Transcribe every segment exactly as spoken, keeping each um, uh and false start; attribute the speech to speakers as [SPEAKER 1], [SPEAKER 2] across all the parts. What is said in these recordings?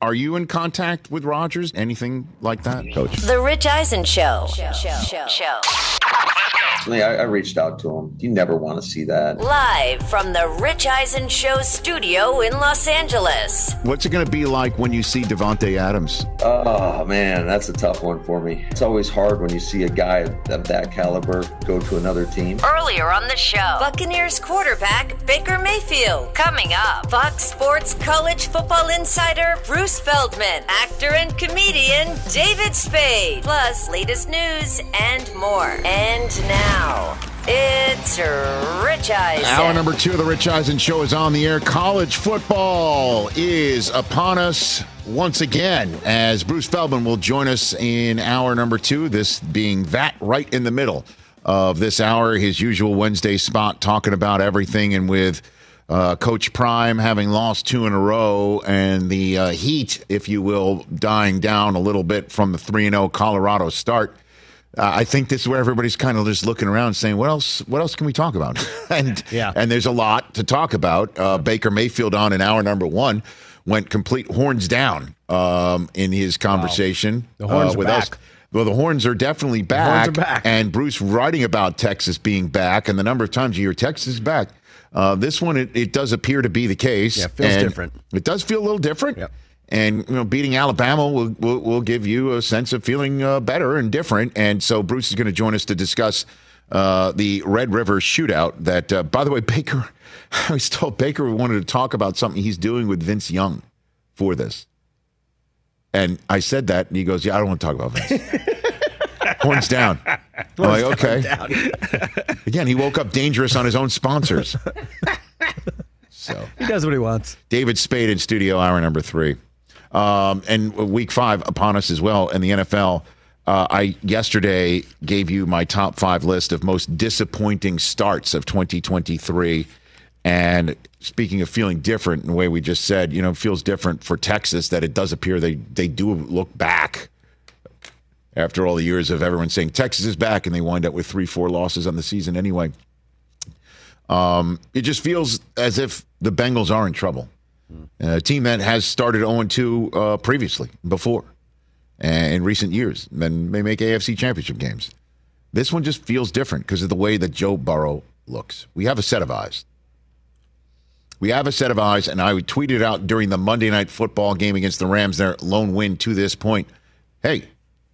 [SPEAKER 1] Are you in contact with Rodgers? Anything like that, Coach?
[SPEAKER 2] The Rich Eisen Show. Show. Show. Show.
[SPEAKER 3] I mean, I, I reached out to him. You never want to see that.
[SPEAKER 2] Live from the Rich Eisen Show studio in Los Angeles.
[SPEAKER 1] What's it going to be like when you see Davante Adams?
[SPEAKER 3] Oh, man, that's a tough one for me. It's always hard when you see a guy of that caliber go to another team.
[SPEAKER 2] Earlier on the show, Buccaneers quarterback Baker Mayfield. Coming up, Fox Sports college football insider Bruce Feldman. Actor and comedian David Spade. Plus, latest news and more. And now, Now, it's Rich Eisen.
[SPEAKER 1] Hour number two of the Rich Eisen Show is on the air. College football is upon us once again as Bruce Feldman will join us in hour number two, this being that right in the middle of this hour, his usual Wednesday spot, talking about everything, and with uh, Coach Prime having lost two in a row and the uh, heat, if you will, dying down a little bit from the three and oh Colorado start. Uh, I think this is where everybody's kind of just looking around saying, what else What else can we talk about? and
[SPEAKER 4] yeah.
[SPEAKER 1] and there's a lot to talk about. Uh, Baker Mayfield on in hour number one went complete horns down um, in his conversation.
[SPEAKER 4] Wow. The horns
[SPEAKER 1] uh, with
[SPEAKER 4] are
[SPEAKER 1] us.
[SPEAKER 4] back.
[SPEAKER 1] Well, the horns are definitely back.
[SPEAKER 4] The horns are back.
[SPEAKER 1] And Bruce writing about Texas being back and the number of times you hear Texas is back. Uh, this one, it, it does appear to be the case.
[SPEAKER 4] Yeah, it feels
[SPEAKER 1] and
[SPEAKER 4] different.
[SPEAKER 1] It does feel a little different.
[SPEAKER 4] Yep.
[SPEAKER 1] And, you know, beating Alabama will, will, will give you a sense of feeling uh, better and different. And so Bruce is going to join us to discuss uh, the Red River shootout that, uh, by the way, Baker, I was told Baker wanted to talk about something he's doing with Vince Young for this. And I said that, and he goes, yeah, I don't want to talk about Vince. Horns down. I'm like, okay.
[SPEAKER 4] Down.
[SPEAKER 1] Again, he woke up dangerous on his own sponsors. So
[SPEAKER 4] He does what he wants.
[SPEAKER 1] David Spade in studio, hour number three. Um, and week five upon us as well in the N F L. Uh, I yesterday gave you my top five list of most disappointing starts of twenty twenty-three. And speaking of feeling different in the way we just said, you know, it feels different for Texas that it does appear they, they do look back after all the years of everyone saying Texas is back, and they wind up with three, four losses on the season anyway. Um, it just feels as if the Bengals are in trouble. A team that has started oh and two uh, previously, before, and in recent years, then may make A F C championship games. This one just feels different because of the way that Joe Burrow looks. We have a set of eyes. We have a set of eyes, and I tweeted out during the Monday Night Football game against the Rams, their lone win to this point. Hey,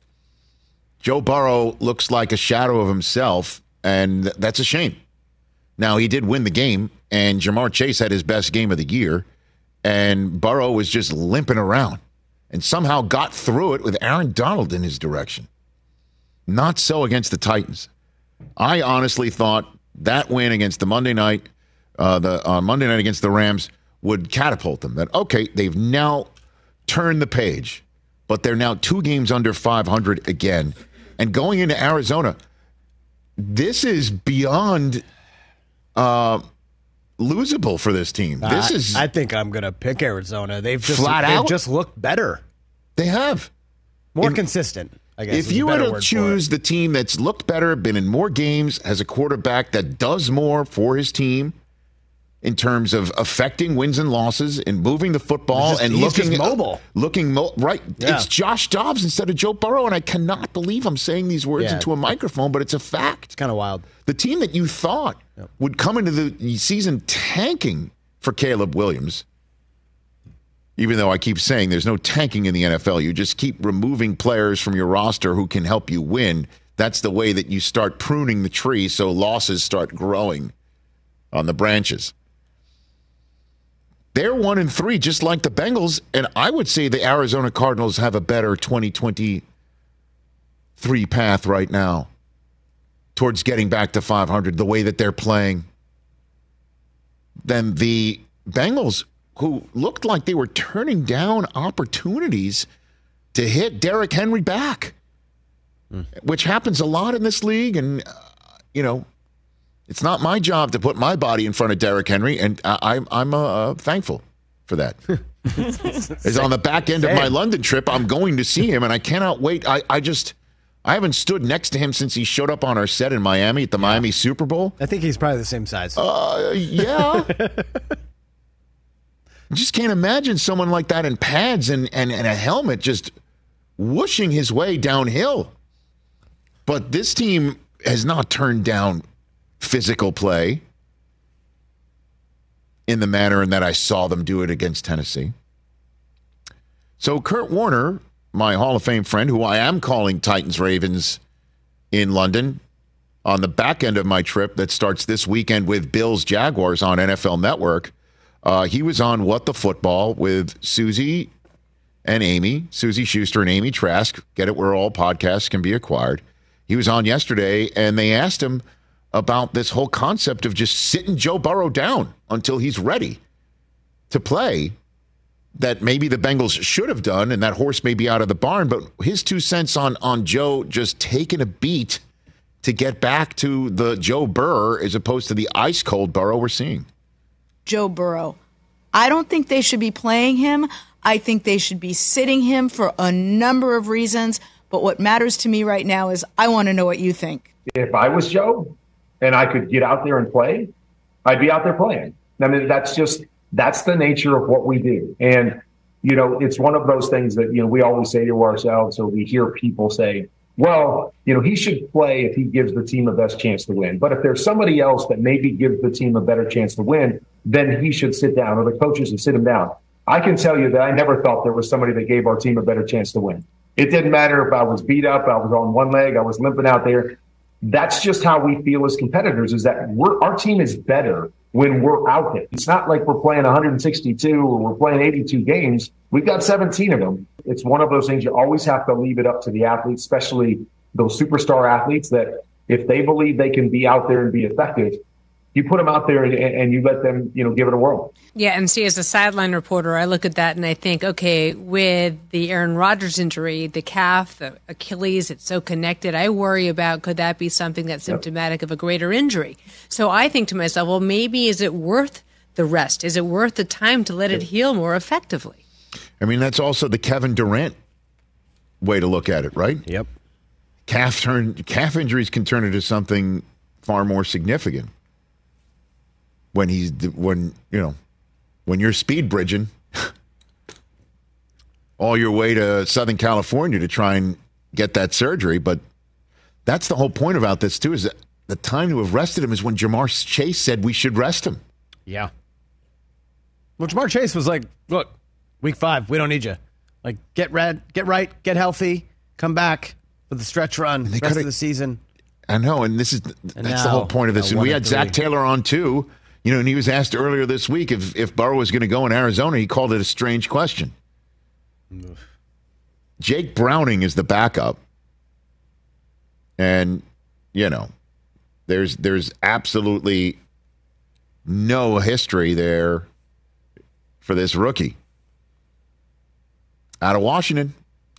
[SPEAKER 1] Joe Burrow looks like a shadow of himself, and that's a shame. Now, he did win the game, and Jamar Chase had his best game of the year, and Burrow was just limping around and somehow got through it with Aaron Donald in his direction. Not so against the Titans. I honestly thought that win against the Monday night, uh, the uh, Monday night against the Rams would catapult them. That, okay, they've now turned the page, but they're now two games under five hundred again. And going into Arizona, this is beyond uh, losable for this team. This
[SPEAKER 4] Uh,
[SPEAKER 1] is
[SPEAKER 4] I think I'm going to pick Arizona. They've just
[SPEAKER 1] Flat
[SPEAKER 4] they've
[SPEAKER 1] out?
[SPEAKER 4] just looked better,
[SPEAKER 1] they have.
[SPEAKER 4] more
[SPEAKER 1] If-
[SPEAKER 4] consistent. I guess
[SPEAKER 1] If
[SPEAKER 4] is a
[SPEAKER 1] you were
[SPEAKER 4] better
[SPEAKER 1] to
[SPEAKER 4] word for
[SPEAKER 1] choose
[SPEAKER 4] it.
[SPEAKER 1] the team that's looked better, been in more games, has a quarterback that does more for his team in terms of affecting wins and losses and moving the football
[SPEAKER 4] Just-
[SPEAKER 1] and
[SPEAKER 4] he's
[SPEAKER 1] looking
[SPEAKER 4] just mobile.
[SPEAKER 1] looking mo- right.
[SPEAKER 4] Yeah.
[SPEAKER 1] It's Josh Dobbs instead of Joe Burrow, and I cannot believe I'm saying these words
[SPEAKER 4] Yeah.
[SPEAKER 1] into a microphone, but it's a fact.
[SPEAKER 4] It's kind of wild.
[SPEAKER 1] The team that you thought
[SPEAKER 4] Yep.
[SPEAKER 1] would come into the season tanking for Caleb Williams, even though I keep saying there's no tanking in the N F L, you just keep removing players from your roster who can help you win. That's the way that you start pruning the tree so losses start growing on the branches. They're one and three, just like the Bengals, and I would say the Arizona Cardinals have a better twenty twenty-three path right now towards getting back to five hundred, the way that they're playing, than the Bengals, who looked like they were turning down opportunities to hit Derrick Henry back, mm. which happens a lot in this league. And, uh, you know, it's not my job to put my body in front of Derrick Henry, and I, I'm, I'm uh, thankful for that. It's on the back end of my London trip. I'm going to see him, and I cannot wait. I, I just, I haven't stood next to him since he showed up on our set in Miami at the yeah. Miami Super Bowl.
[SPEAKER 4] I think he's probably the same size.
[SPEAKER 1] Uh, yeah. I just can't imagine someone like that in pads and, and, and a helmet just whooshing his way downhill. But this team has not turned down physical play in the manner in that I saw them do it against Tennessee. So Kurt Warner, my Hall of Fame friend, who I am calling Titans-Ravens in London on the back end of my trip that starts this weekend with Bills-Jaguars on N F L Network, uh, he was on What the Football with Susie and Amy, Susie Schuster and Amy Trask. Get it where all podcasts can be acquired. He was on yesterday, and they asked him about this whole concept of just sitting Joe Burrow down until he's ready to play, that maybe the Bengals should have done, and that horse may be out of the barn. But his two cents on, on Joe just taking a beat to get back to the Joe Burrow as opposed to the ice-cold Burrow we're seeing.
[SPEAKER 5] Joe Burrow. I don't think they should be playing him. I think they should be sitting him for a number of reasons. But what matters to me right now is I want to know what you think.
[SPEAKER 6] If I was Joe and I could get out there and play, I'd be out there playing. I mean, that's just, that's the nature of what we do. And, you know, it's one of those things that, you know, we always say to ourselves, or we hear people say, well, you know, he should play if he gives the team the best chance to win. But if there's somebody else that maybe gives the team a better chance to win, then he should sit down, or the coaches should sit him down. I can tell you that I never felt there was somebody that gave our team a better chance to win. It didn't matter if I was beat up, I was on one leg, I was limping out there. That's just how we feel as competitors, is that we're, our team is better when we're out there. It's not like we're playing one hundred sixty-two or we're playing eighty-two games. We've got seventeen of them. It's one of those things you always have to leave it up to the athletes, especially those superstar athletes, that if they believe they can be out there and be effective, you put them out there and, and you let them, you know, give it a whirl.
[SPEAKER 7] Yeah, and see, as a sideline reporter, I look at that and I think, okay, with the Aaron Rodgers injury, the calf, the Achilles, it's so connected. I worry about, could that be something that's symptomatic of a greater injury? So I think to myself, well, maybe is it worth the rest? Is it worth the time to let it heal more effectively?
[SPEAKER 1] I mean, that's also the Kevin Durant way to look at it, right?
[SPEAKER 4] Yep.
[SPEAKER 1] Calf turn, calf injuries can turn into something far more significant. When he's when you know when you're speed bridging all your way to Southern California to try and get that surgery, but that's the whole point about this too, is that the time to have rested him is when Jamar Chase said we should rest him.
[SPEAKER 4] Yeah. Well, Jamar Chase was like, "Look, week five, we don't need you. Like, get red, get right, get healthy, come back for the stretch run,
[SPEAKER 1] they
[SPEAKER 4] rest of the season."
[SPEAKER 1] I know, and this is
[SPEAKER 4] And
[SPEAKER 1] that's
[SPEAKER 4] now,
[SPEAKER 1] the whole point of this.
[SPEAKER 4] uh,
[SPEAKER 1] And we
[SPEAKER 4] one
[SPEAKER 1] had
[SPEAKER 4] and
[SPEAKER 1] Zach
[SPEAKER 4] three.
[SPEAKER 1] Taylor on too. You know, and he was asked earlier this week if, if Burrow was going to go in Arizona. He called it a strange question. Jake Browning is the backup. And, you know, there's there's absolutely no history there for this rookie. Out of Washington.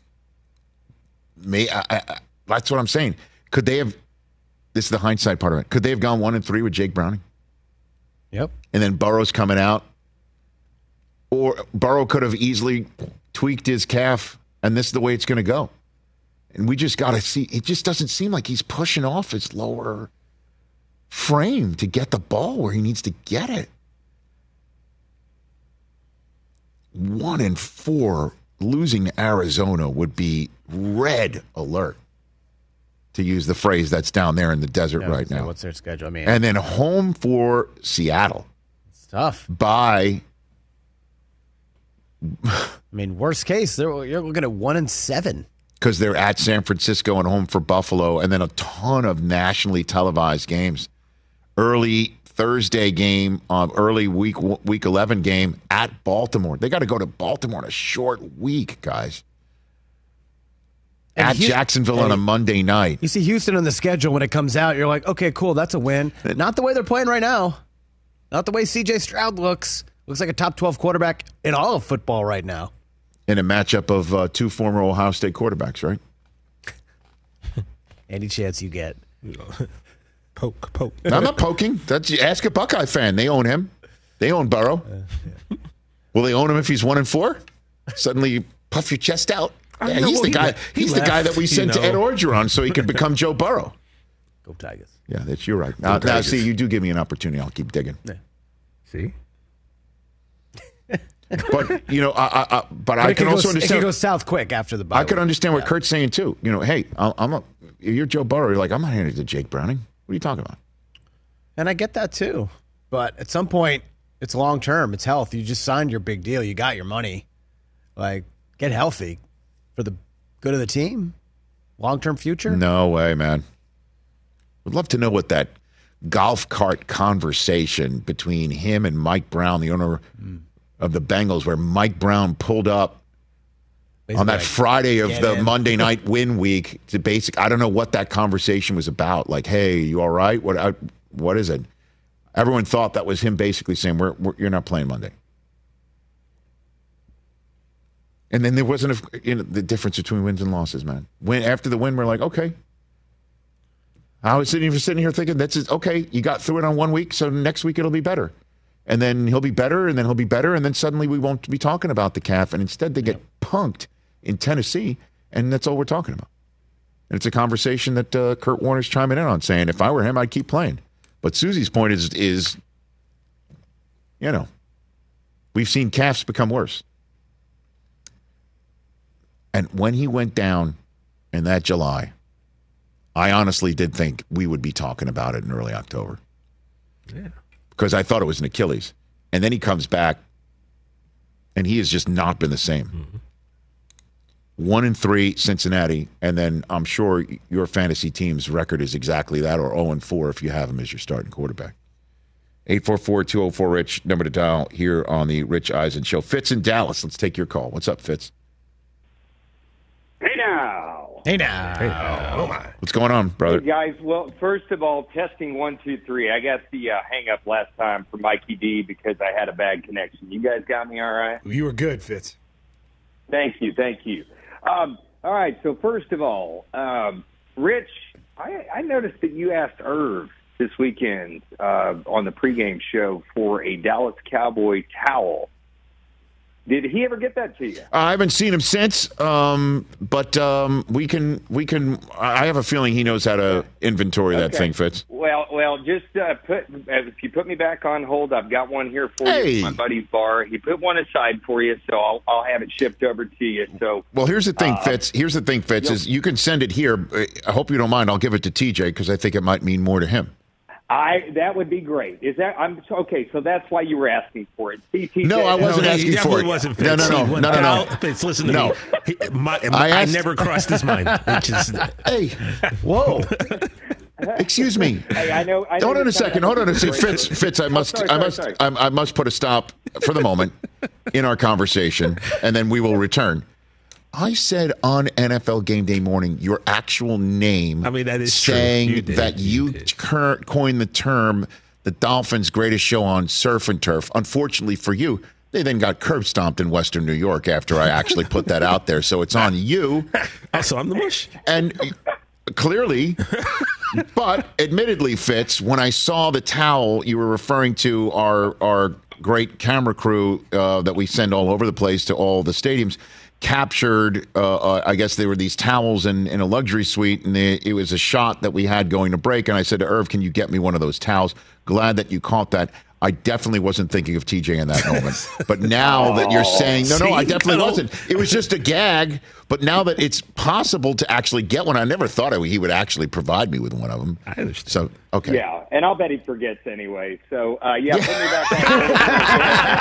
[SPEAKER 1] May, I, I, that's what I'm saying. Could they have, this is the hindsight part of it, could they have gone one and three with Jake Browning?
[SPEAKER 4] Yep.
[SPEAKER 1] And then Burrow's coming out. Or Burrow could have easily tweaked his calf, and this is the way it's going to go. And we just got to see. It just doesn't seem like he's pushing off his lower frame to get the ball where he needs to get it. One and four, losing to Arizona would be red alert, to use the phrase that's down there in the desert
[SPEAKER 4] Yeah,
[SPEAKER 1] right
[SPEAKER 4] so
[SPEAKER 1] now.
[SPEAKER 4] What's their schedule? I mean,
[SPEAKER 1] And then home for Seattle
[SPEAKER 4] it's tough.
[SPEAKER 1] by,
[SPEAKER 4] I mean, worst case, they're, you're looking at one and seven.
[SPEAKER 1] because they're at San Francisco and home for Buffalo, and then a ton of nationally televised games. Early Thursday game, um, early week week eleven game at Baltimore. They got to go to Baltimore in a short week, guys.
[SPEAKER 4] And
[SPEAKER 1] At
[SPEAKER 4] Houston-
[SPEAKER 1] Jacksonville on a
[SPEAKER 4] and
[SPEAKER 1] Monday night.
[SPEAKER 4] You see Houston on the schedule when it comes out, you're like, okay, cool, that's a win. Not the way they're playing right now. Not the way C J Stroud looks. Looks like a top twelve quarterback in all of football right now.
[SPEAKER 1] In a matchup of uh, two former Ohio State quarterbacks, right?
[SPEAKER 4] Any chance you get.
[SPEAKER 8] Poke, poke.
[SPEAKER 1] No, I'm not poking. That's, ask a Buckeye fan. They own him. They own Burrow. Will they own him if he's one and four? Suddenly you puff your chest out. Yeah,
[SPEAKER 8] know,
[SPEAKER 1] he's
[SPEAKER 8] well,
[SPEAKER 1] the
[SPEAKER 8] he
[SPEAKER 1] guy.
[SPEAKER 8] le- he
[SPEAKER 1] he's the guy
[SPEAKER 8] left,
[SPEAKER 1] that we
[SPEAKER 8] you
[SPEAKER 1] sent to
[SPEAKER 8] know.
[SPEAKER 1] Ed Orgeron so he could become Joe Burrow.
[SPEAKER 4] Go Tigers.
[SPEAKER 1] Yeah, that's you're right. Now, now,
[SPEAKER 8] Tigers.
[SPEAKER 1] see, you do give me an opportunity. I'll keep digging.
[SPEAKER 8] See?
[SPEAKER 1] But you know, I, I, I but,
[SPEAKER 4] But
[SPEAKER 1] I
[SPEAKER 4] it
[SPEAKER 1] can
[SPEAKER 4] could
[SPEAKER 1] also
[SPEAKER 4] go,
[SPEAKER 1] understand.
[SPEAKER 4] It could go south quick after the bye
[SPEAKER 1] I could
[SPEAKER 4] week.
[SPEAKER 1] understand what
[SPEAKER 4] Yeah.
[SPEAKER 1] Kurt's saying too. You know, hey, I'm, I'm a, you're Joe Burrow. You're like, I'm not handing it to Jake Browning. What are you talking about?
[SPEAKER 4] And I get that too. But at some point, it's long term. It's health. You just signed your big deal. You got your money. Like, get healthy for the good of the team. Long term future.
[SPEAKER 1] No way, man. Would love to know what that golf cart conversation between him and Mike Brown, the owner
[SPEAKER 4] Mm.
[SPEAKER 1] of the Bengals, where Mike Brown pulled up
[SPEAKER 4] Basically,
[SPEAKER 1] on that
[SPEAKER 4] like,
[SPEAKER 1] Friday of
[SPEAKER 4] get
[SPEAKER 1] the
[SPEAKER 4] in.
[SPEAKER 1] Monday night win week to basic. I don't know what that conversation was about. Like, hey, you all right? What? I, what is it? Everyone thought that was him basically saying, we're, we're, you're not playing Monday. And then there wasn't a, you know, the difference between wins and losses, man. When after the win, we're like, okay. I was sitting, sitting here thinking, that's it. Okay, you got through it on one week, so next week it'll be better. And then he'll be better, and then he'll be better, and then suddenly we won't be talking about the calf. And instead they get punked in Tennessee, and that's all we're talking about. And it's a conversation that uh, Kurt Warner's chiming in on, saying, if I were him, I'd keep playing. But Susie's point is, is, you know, we've seen calves become worse. And when he went down in that July, I honestly did think we would be talking about it in early October.
[SPEAKER 8] Yeah.
[SPEAKER 1] Because I thought it was an Achilles. And then he comes back, and he has just not been the same. Mm-hmm. One and three, Cincinnati, and then I'm sure your fantasy team's record is exactly that, or oh and four if you have him as your starting quarterback. eight four four, two oh four, RICH, number to dial here on the Rich Eisen Show. Fitz in Dallas, let's take your call. What's up, Fitz?
[SPEAKER 9] Hey now.
[SPEAKER 4] Hey now.
[SPEAKER 8] Hey, oh my.
[SPEAKER 1] What's going on, brother?
[SPEAKER 9] Hey guys, well, first of all, testing one, two, three. I got the uh, hang up last time for Mikey D because I had a bad connection. You guys got me all right?
[SPEAKER 8] You were good, Fitz.
[SPEAKER 9] Thank you, thank you. Um, all right, so first of all, um, Rich, I, I noticed that you asked Irv this weekend uh, on the pregame show for a Dallas Cowboy towel. Did he ever get that to you?
[SPEAKER 1] I haven't seen him since, um, but um, we can we can. I have a feeling he knows how to inventory that
[SPEAKER 9] Okay.
[SPEAKER 1] thing, Fitz.
[SPEAKER 9] Well, well, just uh, put if you put me back on hold, I've got one here for
[SPEAKER 1] Hey.
[SPEAKER 9] you. My buddy's bar. He put one aside for you, so I'll I'll have it shipped over to you. So
[SPEAKER 1] Well, here's the thing,
[SPEAKER 9] Uh,
[SPEAKER 1] Fitz. Here's the thing, Fitz, is you can send it here. I hope you don't mind. I'll give it to T J because I think it might mean more to him.
[SPEAKER 9] I that would be great. Is that I'm okay? So that's why you were asking for it. C T J,
[SPEAKER 1] No, I wasn't
[SPEAKER 8] no,
[SPEAKER 1] asking
[SPEAKER 8] he
[SPEAKER 1] for
[SPEAKER 8] definitely
[SPEAKER 1] it.
[SPEAKER 8] wasn't
[SPEAKER 1] No,
[SPEAKER 8] Fitz.
[SPEAKER 1] no, no,
[SPEAKER 8] He went
[SPEAKER 1] no, no, no.
[SPEAKER 8] down- Fitz, listen to
[SPEAKER 1] No.
[SPEAKER 8] me. He, my,
[SPEAKER 1] I
[SPEAKER 8] I,
[SPEAKER 1] asked-
[SPEAKER 8] never crossed his mind. Which is,
[SPEAKER 1] Hey, whoa. Excuse me.
[SPEAKER 9] Hey, I know. I know
[SPEAKER 1] Hold on
[SPEAKER 9] you're
[SPEAKER 1] a second.
[SPEAKER 9] kinda
[SPEAKER 1] Hold on a second.
[SPEAKER 9] having
[SPEAKER 1] Fitz, Fitz, I must,
[SPEAKER 9] sorry,
[SPEAKER 1] I
[SPEAKER 9] sorry,
[SPEAKER 1] must,
[SPEAKER 9] sorry.
[SPEAKER 1] I, I must put a stop for the moment in our conversation, and then we will return. I said on N F L Game Day morning your actual name.
[SPEAKER 8] I mean, that is true.
[SPEAKER 1] saying
[SPEAKER 8] You did.
[SPEAKER 1] that you,
[SPEAKER 8] You did.
[SPEAKER 1] cur- coined the term the Dolphins' greatest show on surf and turf. Unfortunately for you, they then got curb stomped in Western New York after I actually put that out there. So it's on you.
[SPEAKER 8] also, I'm the mush.
[SPEAKER 1] And clearly, but admittedly, Fitz, when I saw the towel, you were referring to our our great camera crew uh, that we send all over the place to all the stadiums, captured, uh, uh, I guess they were these towels in, in a luxury suite, and it, it was a shot that we had going to break. And I said to Irv, can you get me one of those towels? Glad that you caught that. I definitely wasn't thinking of T J in that moment. But now that you're saying, no, no, I
[SPEAKER 8] See?
[SPEAKER 1] definitely
[SPEAKER 8] No.
[SPEAKER 1] wasn't. It was just a gag. But now that it's possible to actually get one, I never thought he would actually provide me with one of them.
[SPEAKER 8] I understand.
[SPEAKER 1] So, okay.
[SPEAKER 9] Yeah, and I'll bet he forgets anyway. So, uh, yeah, put me back on.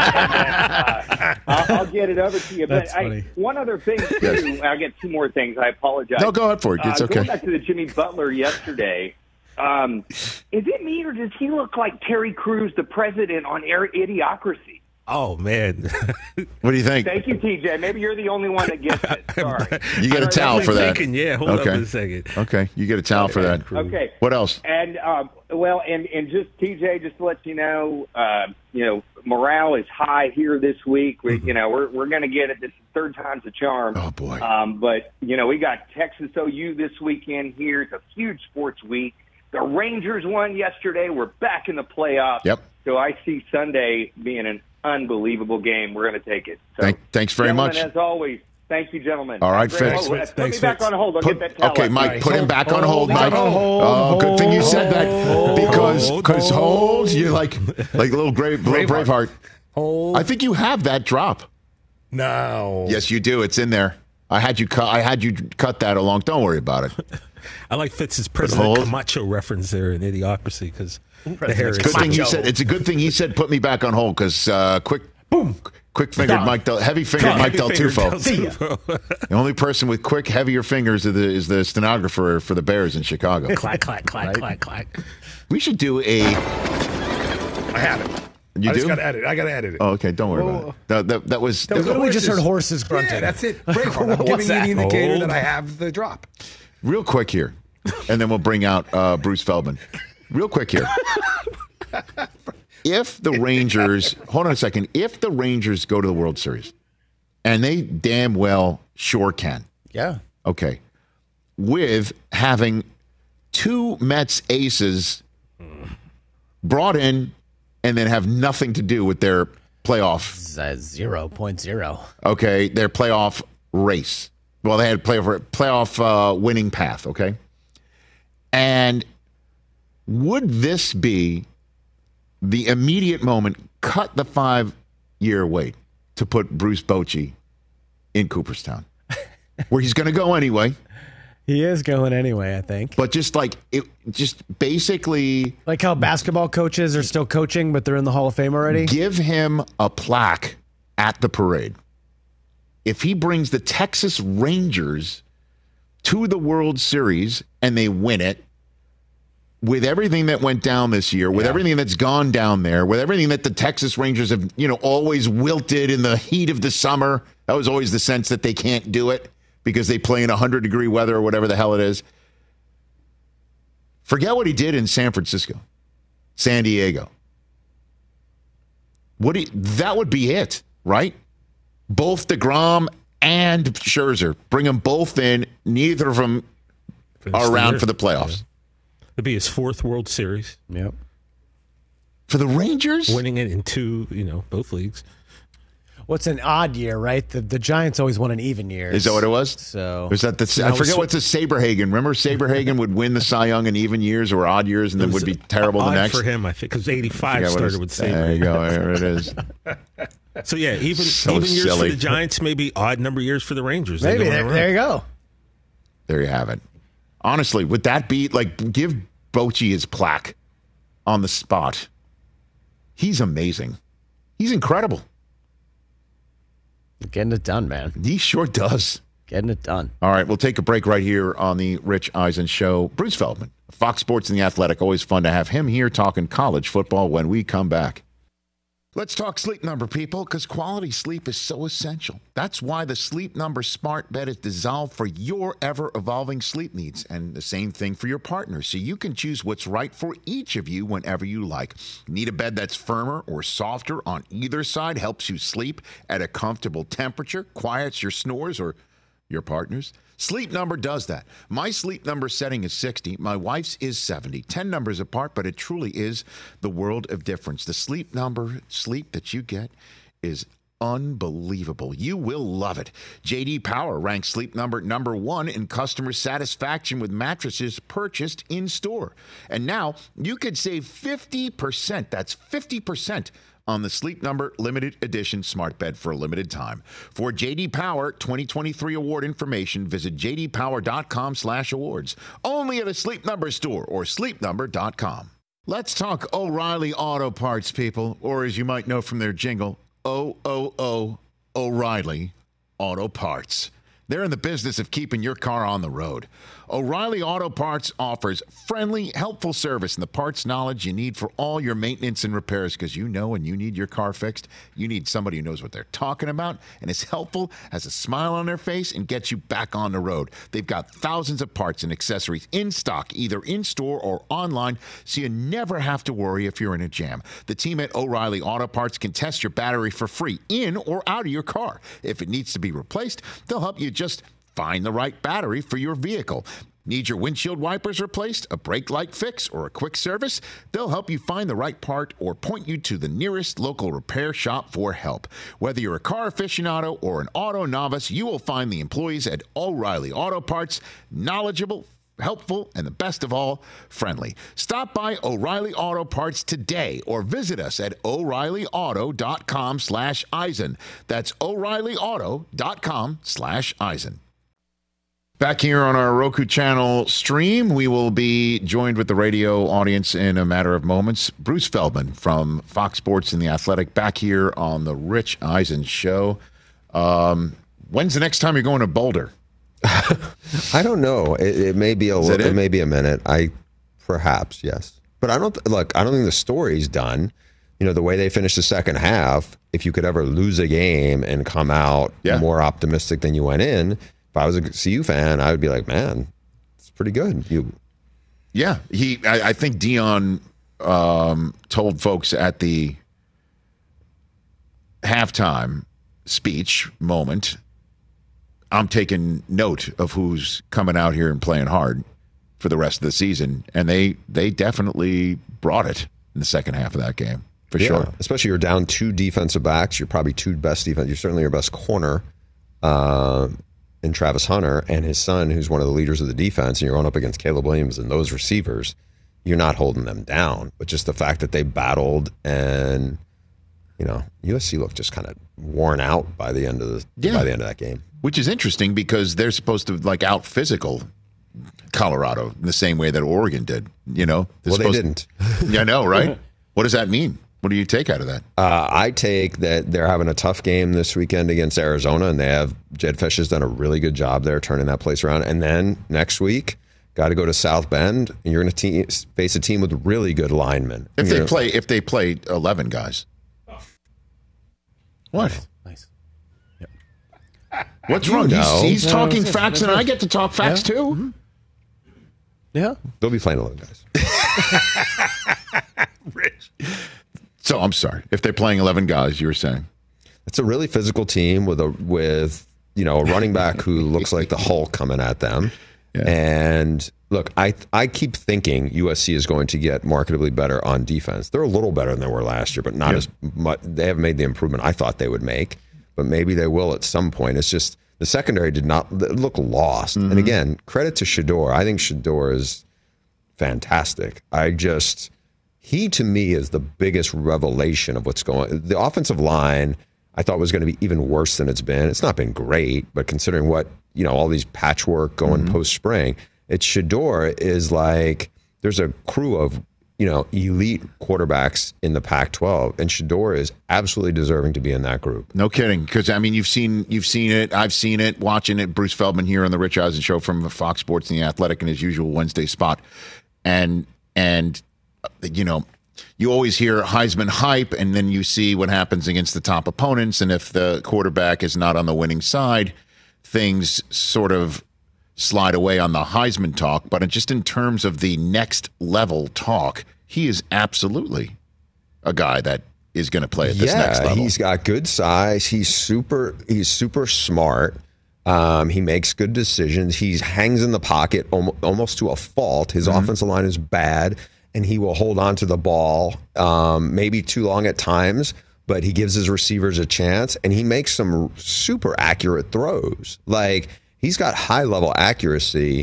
[SPEAKER 9] uh, I'll, I'll get it over to you.
[SPEAKER 4] That's
[SPEAKER 9] but I,
[SPEAKER 4] funny.
[SPEAKER 9] one other thing, too,
[SPEAKER 1] Yes.
[SPEAKER 9] I'll get two more things. I apologize.
[SPEAKER 1] No, go ahead for it. It's
[SPEAKER 9] uh,
[SPEAKER 1] okay.
[SPEAKER 9] Going back to the Jimmy Butler yesterday, um, is it me or does he look like Terry Crews, the president on Air Idiocracy?
[SPEAKER 8] Oh, man.
[SPEAKER 1] What do you think?
[SPEAKER 9] Thank you, T J. Maybe you're the only one that gets it. Sorry.
[SPEAKER 1] You get a
[SPEAKER 9] All
[SPEAKER 1] towel
[SPEAKER 9] right,
[SPEAKER 1] for that.
[SPEAKER 8] Thinking, yeah, hold
[SPEAKER 1] Okay.
[SPEAKER 8] up a second.
[SPEAKER 1] Okay, you get a towel for that.
[SPEAKER 9] Okay.
[SPEAKER 1] What else?
[SPEAKER 9] And um, well, and and just T J, just to let you know, uh, you know, morale is high here this week. We, you know, we're we're going to get it. This is third time's a charm.
[SPEAKER 1] Oh, boy.
[SPEAKER 9] Um, but you know, we got Texas O U this weekend here. It's a huge sports week. The Rangers won yesterday. We're back in the playoffs.
[SPEAKER 1] Yep.
[SPEAKER 9] So I see Sunday being an unbelievable game. We're going to take it. So,
[SPEAKER 1] Thank- thanks very
[SPEAKER 9] gentlemen,
[SPEAKER 1] much.
[SPEAKER 9] As always, thank you, gentlemen.
[SPEAKER 1] All right,
[SPEAKER 9] Have a great-
[SPEAKER 1] Fitz.
[SPEAKER 9] Oh,
[SPEAKER 8] Thanks,
[SPEAKER 9] put
[SPEAKER 8] Fitz.
[SPEAKER 9] me back
[SPEAKER 8] Thanks,
[SPEAKER 9] on hold. I'll
[SPEAKER 1] Put-
[SPEAKER 9] get that towel.
[SPEAKER 1] okay,
[SPEAKER 9] out.
[SPEAKER 1] Mike, put him back on hold,
[SPEAKER 4] hold,
[SPEAKER 1] Mike.
[SPEAKER 4] hold,
[SPEAKER 1] Oh, good thing you said that
[SPEAKER 8] hold,
[SPEAKER 1] because
[SPEAKER 8] hold,
[SPEAKER 1] because
[SPEAKER 8] hold.
[SPEAKER 1] hold, you're like like a little grave, little
[SPEAKER 4] Braveheart.
[SPEAKER 1] Braveheart.
[SPEAKER 10] Hold.
[SPEAKER 1] I think you have that drop.
[SPEAKER 10] No.
[SPEAKER 1] Yes, you do. It's in there. I had you cut. I had you cut that along. Don't worry about it.
[SPEAKER 8] I like Fitz's President Camacho reference there in Idiocracy because the hair is
[SPEAKER 1] good thing he said. It's a good thing he said put me back on hold because uh, quick, boom, quick fingered Mike, Del, heavy fingered Mike Del Tufo. The only person with quick, heavier fingers is the, is the stenographer for the Bears in Chicago.
[SPEAKER 8] Clack, clack, clack, right? clack, clack.
[SPEAKER 1] We should do a.
[SPEAKER 10] I have it.
[SPEAKER 1] You
[SPEAKER 10] I
[SPEAKER 1] do?
[SPEAKER 10] just got to edit. I got to edit it.
[SPEAKER 1] Oh, okay. Don't worry Whoa. about it. That, that, that was.
[SPEAKER 10] That was
[SPEAKER 4] that we just heard horses grunting.
[SPEAKER 10] Yeah, that's it. Braveheart. I'm giving you the indicator
[SPEAKER 1] Hold.
[SPEAKER 10] that I have the drop.
[SPEAKER 1] Real quick here, and then we'll bring out uh, Bruce Feldman. Real quick here. If the Rangers, hold on a second, if the Rangers go to the World Series, and they damn well sure can.
[SPEAKER 4] Yeah.
[SPEAKER 1] Okay. With having two Mets aces brought in and then have nothing to do with their playoff.
[SPEAKER 4] zero point zero.
[SPEAKER 1] Okay. Their playoff race. Well, they had playoff, playoff uh, winning path. Okay. And would this be the immediate moment, cut the five-year wait to put Bruce Bochy in Cooperstown, where he's going to go anyway?
[SPEAKER 4] He is going anyway, I think.
[SPEAKER 1] But just like it, just basically
[SPEAKER 4] like how basketball coaches are still coaching, but they're in the Hall of Fame already.
[SPEAKER 1] Give him a plaque at the parade. If he brings the Texas Rangers to the World Series and they win it, with everything that went down this year, with yeah. everything that's gone down there, with everything that the Texas Rangers have, you know, always wilted in the heat of the summer, that was always the sense that they can't do it because they play in one hundred degree weather or whatever the hell it is. Forget what he did in San Francisco, San Diego. What he, that would be it, right? Both DeGrom and Scherzer. Bring them both in. Neither of them are around for the playoffs.
[SPEAKER 8] Yeah. It'd be his fourth World Series.
[SPEAKER 4] Yep.
[SPEAKER 1] For the Rangers?
[SPEAKER 8] Winning it in two, you know, both leagues.
[SPEAKER 4] What's an odd year, right? The the Giants always won an even year.
[SPEAKER 1] Is that what it was?
[SPEAKER 4] So
[SPEAKER 1] was that the? So I forget what's the Saberhagen. Remember Saberhagen would win the Cy Young in even years or odd years, and then would be terrible the next.
[SPEAKER 8] For him, I think, because eighty-five started with Saberhagen.
[SPEAKER 1] There you go. There it is.
[SPEAKER 8] So yeah, even
[SPEAKER 1] so
[SPEAKER 8] even years
[SPEAKER 1] silly.
[SPEAKER 8] for the Giants, maybe odd number years for the Rangers.
[SPEAKER 4] Maybe there, there you go.
[SPEAKER 1] There you have it. Honestly, would that be like give Bochy his plaque on the spot? He's amazing. He's incredible.
[SPEAKER 4] Getting it done, man.
[SPEAKER 1] He sure does.
[SPEAKER 4] Getting it done.
[SPEAKER 1] All right, we'll take a break right here on the Rich Eisen Show. Bruce Feldman, Fox Sports and The Athletic. Always fun to have him here talking college football when we come back. Let's talk Sleep Number, people, because quality sleep is so essential. That's why the Sleep Number smart bed is designed for your ever-evolving sleep needs, and the same thing for your partner, so you can choose what's right for each of you whenever you like. Need a bed that's firmer or softer on either side, helps you sleep at a comfortable temperature, quiets your snores or your partner's? Sleep Number does that. My Sleep Number setting is sixty. My wife's is seventy. Ten numbers apart, but it truly is the world of difference. The Sleep Number sleep that you get is unbelievable. You will love it. J D Power ranks Sleep Number number one in customer satisfaction with mattresses purchased in store. And now you could save fifty percent. That's fifty percent on the Sleep Number limited edition smart bed for a limited time. For J D Power twenty twenty-three award information, visit j d power dot com slash awards. Only at a Sleep Number store or sleep number dot com. Let's talk O'Reilly Auto Parts, people, or as you might know from their jingle, O O O O'Reilly Auto Parts. They're in the business of keeping your car on the road. O'Reilly Auto Parts offers friendly, helpful service and the parts knowledge you need for all your maintenance and repairs, because you know when you need your car fixed, you need somebody who knows what they're talking about and is helpful, has a smile on their face, and gets you back on the road. They've got thousands of parts and accessories in stock, either in-store or online, so you never have to worry if you're in a jam. The team at O'Reilly Auto Parts can test your battery for free in or out of your car. If it needs to be replaced, they'll help you just find the right battery for your vehicle. Need your windshield wipers replaced, a brake light fix, or a quick service? They'll help you find the right part or point you to the nearest local repair shop for help. Whether you're a car aficionado or an auto novice, you will find the employees at O'Reilly Auto Parts knowledgeable helpful, and the best of all, friendly. Stop by O'Reilly Auto Parts today or visit us at O'Reilly Auto dot com slash Eisen. That's O'Reilly Auto dot com slash Eisen. Back here on our Roku channel stream, we will be joined with the radio audience in a matter of moments. Bruce Feldman from Fox Sports and The Athletic back here on the Rich Eisen Show. Um, when's the next time you're going to Boulder?
[SPEAKER 11] I don't know. It, it may be a little, it? it may be a minute. I perhaps yes, but I don't look. I don't think the story's done. You know, the way they finished the second half. If you could ever lose a game and come out yeah. more optimistic than you went in, if I was a C U fan, I would be like, man, it's pretty good. You,
[SPEAKER 1] yeah. He. I, I think Dion um, told folks at the halftime speech moment, I'm taking note of who's coming out here and playing hard for the rest of the season. And they they definitely brought it in the second half of that game, for
[SPEAKER 11] yeah,
[SPEAKER 1] sure.
[SPEAKER 11] Especially you're down two defensive backs. You're probably two best defense. You're certainly your best corner uh, in Travis Hunter and his son, who's one of the leaders of the defense. And you're going up against Caleb Williams and those receivers. You're not holding them down. But just the fact that they battled and, you know, U S C looked just kind of worn out by the end of the yeah. by the end of that game.
[SPEAKER 1] Which is interesting because they're supposed to like out physical Colorado in the same way that Oregon did. You know,
[SPEAKER 11] they're well, they didn't.
[SPEAKER 1] To, yeah, I know, right? What does that mean? What do you take out of that?
[SPEAKER 11] Uh, I take that they're having a tough game this weekend against Arizona, and they have Jed Fish has done a really good job there turning that place around. And then next week, got to go to South Bend, and you're going to te- face a team with really good linemen.
[SPEAKER 1] If
[SPEAKER 11] you
[SPEAKER 1] they
[SPEAKER 11] know,
[SPEAKER 1] play, if they play eleven guys, what?
[SPEAKER 4] Nice.
[SPEAKER 1] What's wrong? He's, he's no, talking no, facts, and I get to talk facts
[SPEAKER 4] yeah.
[SPEAKER 1] too.
[SPEAKER 4] Mm-hmm. Yeah,
[SPEAKER 11] they'll be playing eleven guys.
[SPEAKER 1] Rich. So I'm sorry if they're playing eleven guys. You were saying
[SPEAKER 11] it's a really physical team with a with you know a running back who looks like the Hulk coming at them. Yeah. And look, I I keep thinking U S C is going to get markedly better on defense. They're a little better than they were last year, but not yeah. as much. They haven't made the improvement I thought they would make. But maybe they will at some point. It's just the secondary did not look lost. Mm-hmm. And again, credit to Shedeur. I think Shedeur is fantastic. I just, he to me is the biggest revelation of what's going on. The offensive line I thought was going to be even worse than it's been. It's not been great, but considering what, you know, all these patchwork going mm-hmm. post-spring, it's Shedeur is like, there's a crew of, you know, elite quarterbacks in the Pac twelve, and Shedeur is absolutely deserving to be in that group.
[SPEAKER 1] No kidding, because I mean, you've seen you've seen it, I've seen it, watching it. Bruce Feldman here on the Rich Eisen Show from Fox Sports and The Athletic in his usual Wednesday spot, and and you know, you always hear Heisman hype, and then you see what happens against the top opponents, and if the quarterback is not on the winning side, things sort of slide away on the Heisman talk. But just in terms of the next level talk, he is absolutely a guy that is going to play at this
[SPEAKER 11] yeah,
[SPEAKER 1] next level.
[SPEAKER 11] He's got good size. He's super. He's super smart. Um, he makes good decisions. He hangs in the pocket almost to a fault. His mm-hmm. offensive line is bad, and he will hold on to the ball, um, maybe too long at times, but he gives his receivers a chance, and he makes some super accurate throws. Like, he's got high level accuracy.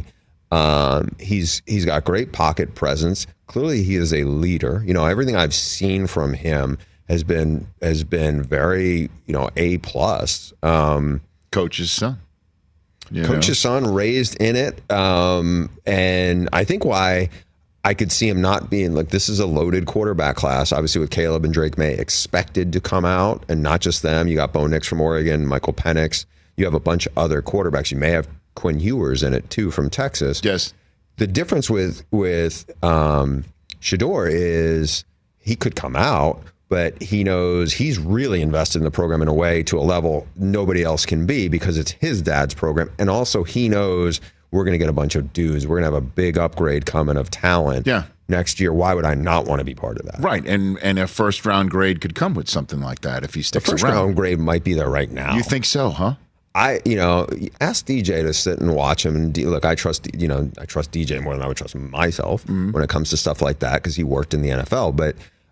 [SPEAKER 11] Um, he's he's got great pocket presence. Clearly, he is a leader. You know, everything I've seen from him has been has been very, you know, A plus. Um,
[SPEAKER 1] Coach's son.
[SPEAKER 11] You Coach's know. son, raised in it, um, and I think why I could see him not being like, this is a loaded quarterback class. Obviously, with Caleb and Drake May expected to come out, and not just them. You got Bo Nix from Oregon, Michael Penix. You have a bunch of other quarterbacks. You may have Quinn Ewers in it too from Texas.
[SPEAKER 1] Yes.
[SPEAKER 11] The difference with with um, Shedeur is he could come out, but he knows he's really invested in the program in a way to a level nobody else can be because it's his dad's program. And also he knows we're going to get a bunch of dudes. We're going to have a big upgrade coming of talent
[SPEAKER 1] yeah.
[SPEAKER 11] next year. Why would I not want to be part of that?
[SPEAKER 1] Right. And and a first round grade could come with something like that if he sticks
[SPEAKER 11] the first
[SPEAKER 1] around.
[SPEAKER 11] round grade might be there right now.
[SPEAKER 1] You think so, huh?
[SPEAKER 11] I, you know, ask D J to sit and watch him. And D, look, I trust, you know, I trust D J more than I would trust myself mm-hmm. when it comes to stuff like that because he worked in the N F L. But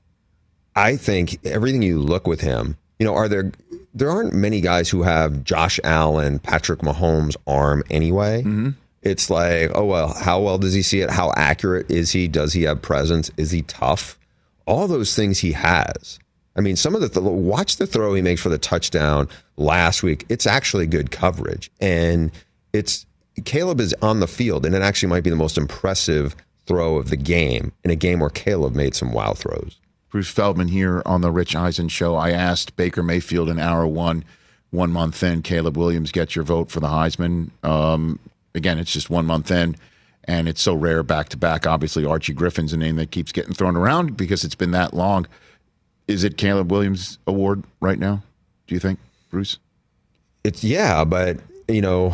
[SPEAKER 11] I think everything you look with him, you know, are there, there aren't many guys who have Josh Allen, Patrick Mahomes' arm anyway. Mm-hmm. It's like, oh, well, how well does he see it? How accurate is he? Does he have presence? Is he tough? All those things he has. I mean, some of the, th- watch the throw he makes for the touchdown last week. It's actually good coverage. And it's, Caleb is on the field, and it actually might be the most impressive throw of the game in a game where Caleb made some wild throws.
[SPEAKER 1] Bruce Feldman here on the Rich Eisen Show. I asked Baker Mayfield in hour one, one month in, Caleb Williams gets your vote for the Heisman. Um, again, it's just one month in, and it's so rare back-to-back. Obviously, Archie Griffin's a name that keeps getting thrown around because it's been that long. Is it Caleb Williams' award right now, do you think, Bruce?
[SPEAKER 11] It's yeah, but, you know,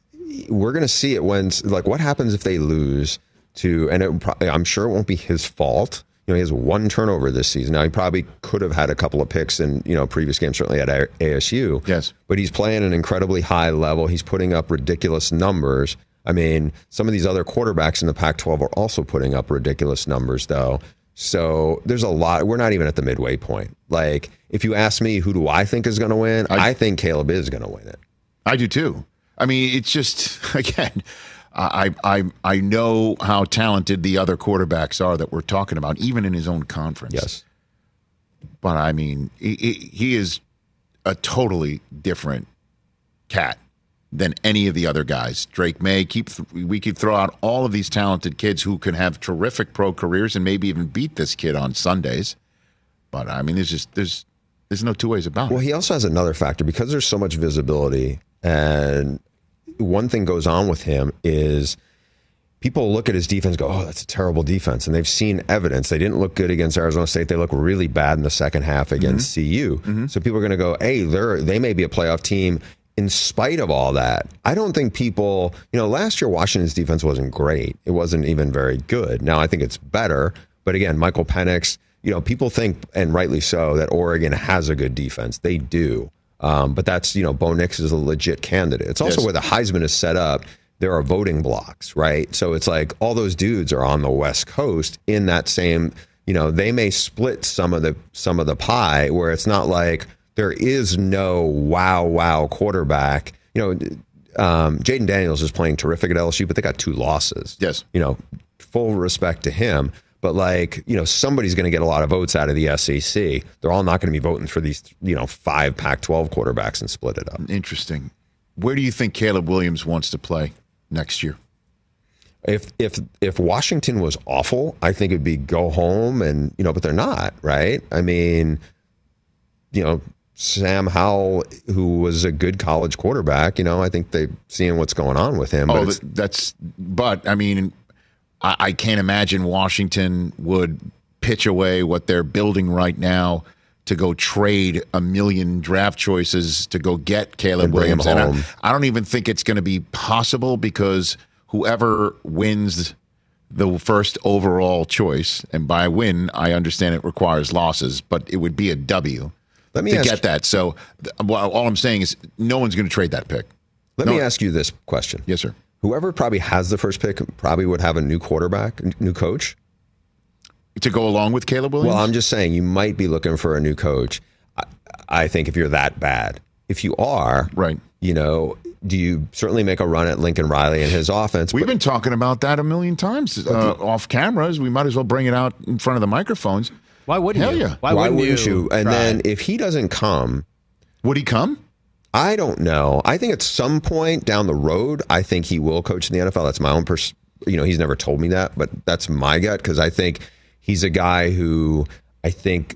[SPEAKER 11] we're going to see it when, like, what happens if they lose to, and it, I'm sure it won't be his fault. You know, he has one turnover this season. Now, he probably could have had a couple of picks in, you know, previous games, certainly at A S U.
[SPEAKER 1] Yes.
[SPEAKER 11] But he's playing at an incredibly high level. He's putting up ridiculous numbers. I mean, some of these other quarterbacks in the Pac twelve are also putting up ridiculous numbers, though. So there's a lot. We're not even at the midway point. Like, if you ask me, who do I think is going to win? I, I think Caleb is going to win it.
[SPEAKER 1] I do, too. I mean, it's just, again, I, I I know how talented the other quarterbacks are that we're talking about, even in his own conference.
[SPEAKER 11] Yes.
[SPEAKER 1] But, I mean, he, he is a totally different cat than any of the other guys. Drake May, keep we could throw out all of these talented kids who can have terrific pro careers and maybe even beat this kid on Sundays. But, I mean, there's just there's there's no two ways about it.
[SPEAKER 11] Well, he also has another factor. Because there's so much visibility, and one thing goes on with him is people look at his defense and go, oh, that's a terrible defense. And they've seen evidence. They didn't look good against Arizona State. They look really bad in the second half against mm-hmm. C U. Mm-hmm. So people are going to go, hey, they're, they may be a playoff team in spite of all that. I don't think people, you know, last year Washington's defense wasn't great. It wasn't even very good. Now I think it's better. But again, Michael Penix, you know, people think, and rightly so, that Oregon has a good defense. They do. Um, but that's, you know, Bo Nix is a legit candidate. It's also yes. where the Heisman is set up. There are voting blocks, right? So it's like all those dudes are on the West Coast in that same, you know, they may split some of the some of the pie where it's not like there is no wow, wow quarterback. You know, um, Jaden Daniels is playing terrific at L S U, but they got two losses.
[SPEAKER 1] Yes.
[SPEAKER 11] You know, full respect to him. But, like, you know, somebody's going to get a lot of votes out of the S E C. They're all not going to be voting for these, you know, five Pac twelve quarterbacks and split it up.
[SPEAKER 1] Interesting. Where do you think Caleb Williams wants to play next year?
[SPEAKER 11] If if if Washington was awful, I think it'd be go home and, you know, but they're not, right? I mean, you know, Sam Howell, who was a good college quarterback, you know, I think they're seeing what's going on with him.
[SPEAKER 1] Oh,
[SPEAKER 11] but
[SPEAKER 1] that's, but, I mean, I, I can't imagine Washington would pitch away what they're building right now to go trade a million draft choices to go get Caleb Williams. And I, I don't even think it's going to be possible because whoever wins the first overall choice, and by win, I understand it requires losses, but it would be a W
[SPEAKER 11] Let me
[SPEAKER 1] to
[SPEAKER 11] ask
[SPEAKER 1] get that. So well, all I'm saying is no one's going to trade that pick.
[SPEAKER 11] Let
[SPEAKER 1] no,
[SPEAKER 11] me ask you this question.
[SPEAKER 1] Yes, sir.
[SPEAKER 11] Whoever probably has the first pick probably would have a new quarterback, new coach.
[SPEAKER 1] To go along with Caleb Williams?
[SPEAKER 11] Well, I'm just saying you might be looking for a new coach. I, I think if you're that bad. If you are,
[SPEAKER 1] right?
[SPEAKER 11] You know, do you certainly make a run at Lincoln Riley and his offense?
[SPEAKER 1] We've
[SPEAKER 11] but,
[SPEAKER 1] been talking about that a million times uh, off cameras. We might as well bring it out in front of the microphones.
[SPEAKER 4] Why wouldn't
[SPEAKER 1] Hell
[SPEAKER 4] you?
[SPEAKER 1] Yeah.
[SPEAKER 11] Why, Why wouldn't you? you? And try? Then if he doesn't come,
[SPEAKER 1] would he come?
[SPEAKER 11] I don't know. I think at some point down the road, I think he will coach in the N F L. That's my own pers- you know, he's never told me that, but that's my gut because I think he's a guy who I think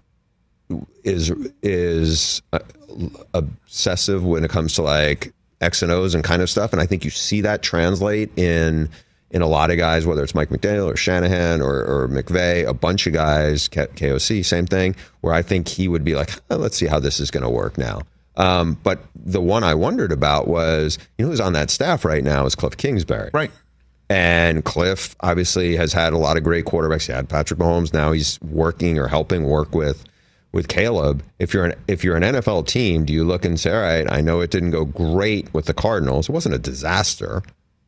[SPEAKER 11] is is uh, obsessive when it comes to like X and O's and kind of stuff, and I think you see that translate in in a lot of guys, whether it's Mike McDaniel or Shanahan or, or McVay, a bunch of guys, K O C, same thing, where I think he would be like, oh, let's see how this is going to work now. Um, but the one I wondered about was, you know, who's on that staff right now is Cliff Kingsbury.
[SPEAKER 1] Right.
[SPEAKER 11] And Cliff obviously has had a lot of great quarterbacks. He had Patrick Mahomes. Now he's working or helping work with with Caleb. If you're an if you're an N F L team, do you look and say, all right, I know it didn't go great with the Cardinals. It wasn't a disaster.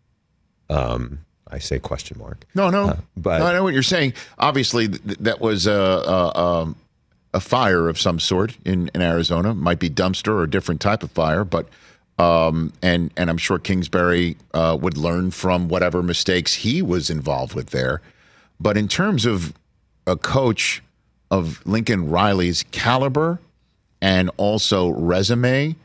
[SPEAKER 11] Um, I say question mark.
[SPEAKER 1] No, no.
[SPEAKER 11] Uh, but
[SPEAKER 1] no, I know what you're saying. Obviously, th- that was a, a, um, a fire of some sort in, in Arizona. Might be dumpster or a different type of fire, but Um, and, and I'm sure Kingsbury uh, would learn from whatever mistakes he was involved with there. But in terms of a coach of Lincoln Riley's caliber and also resume,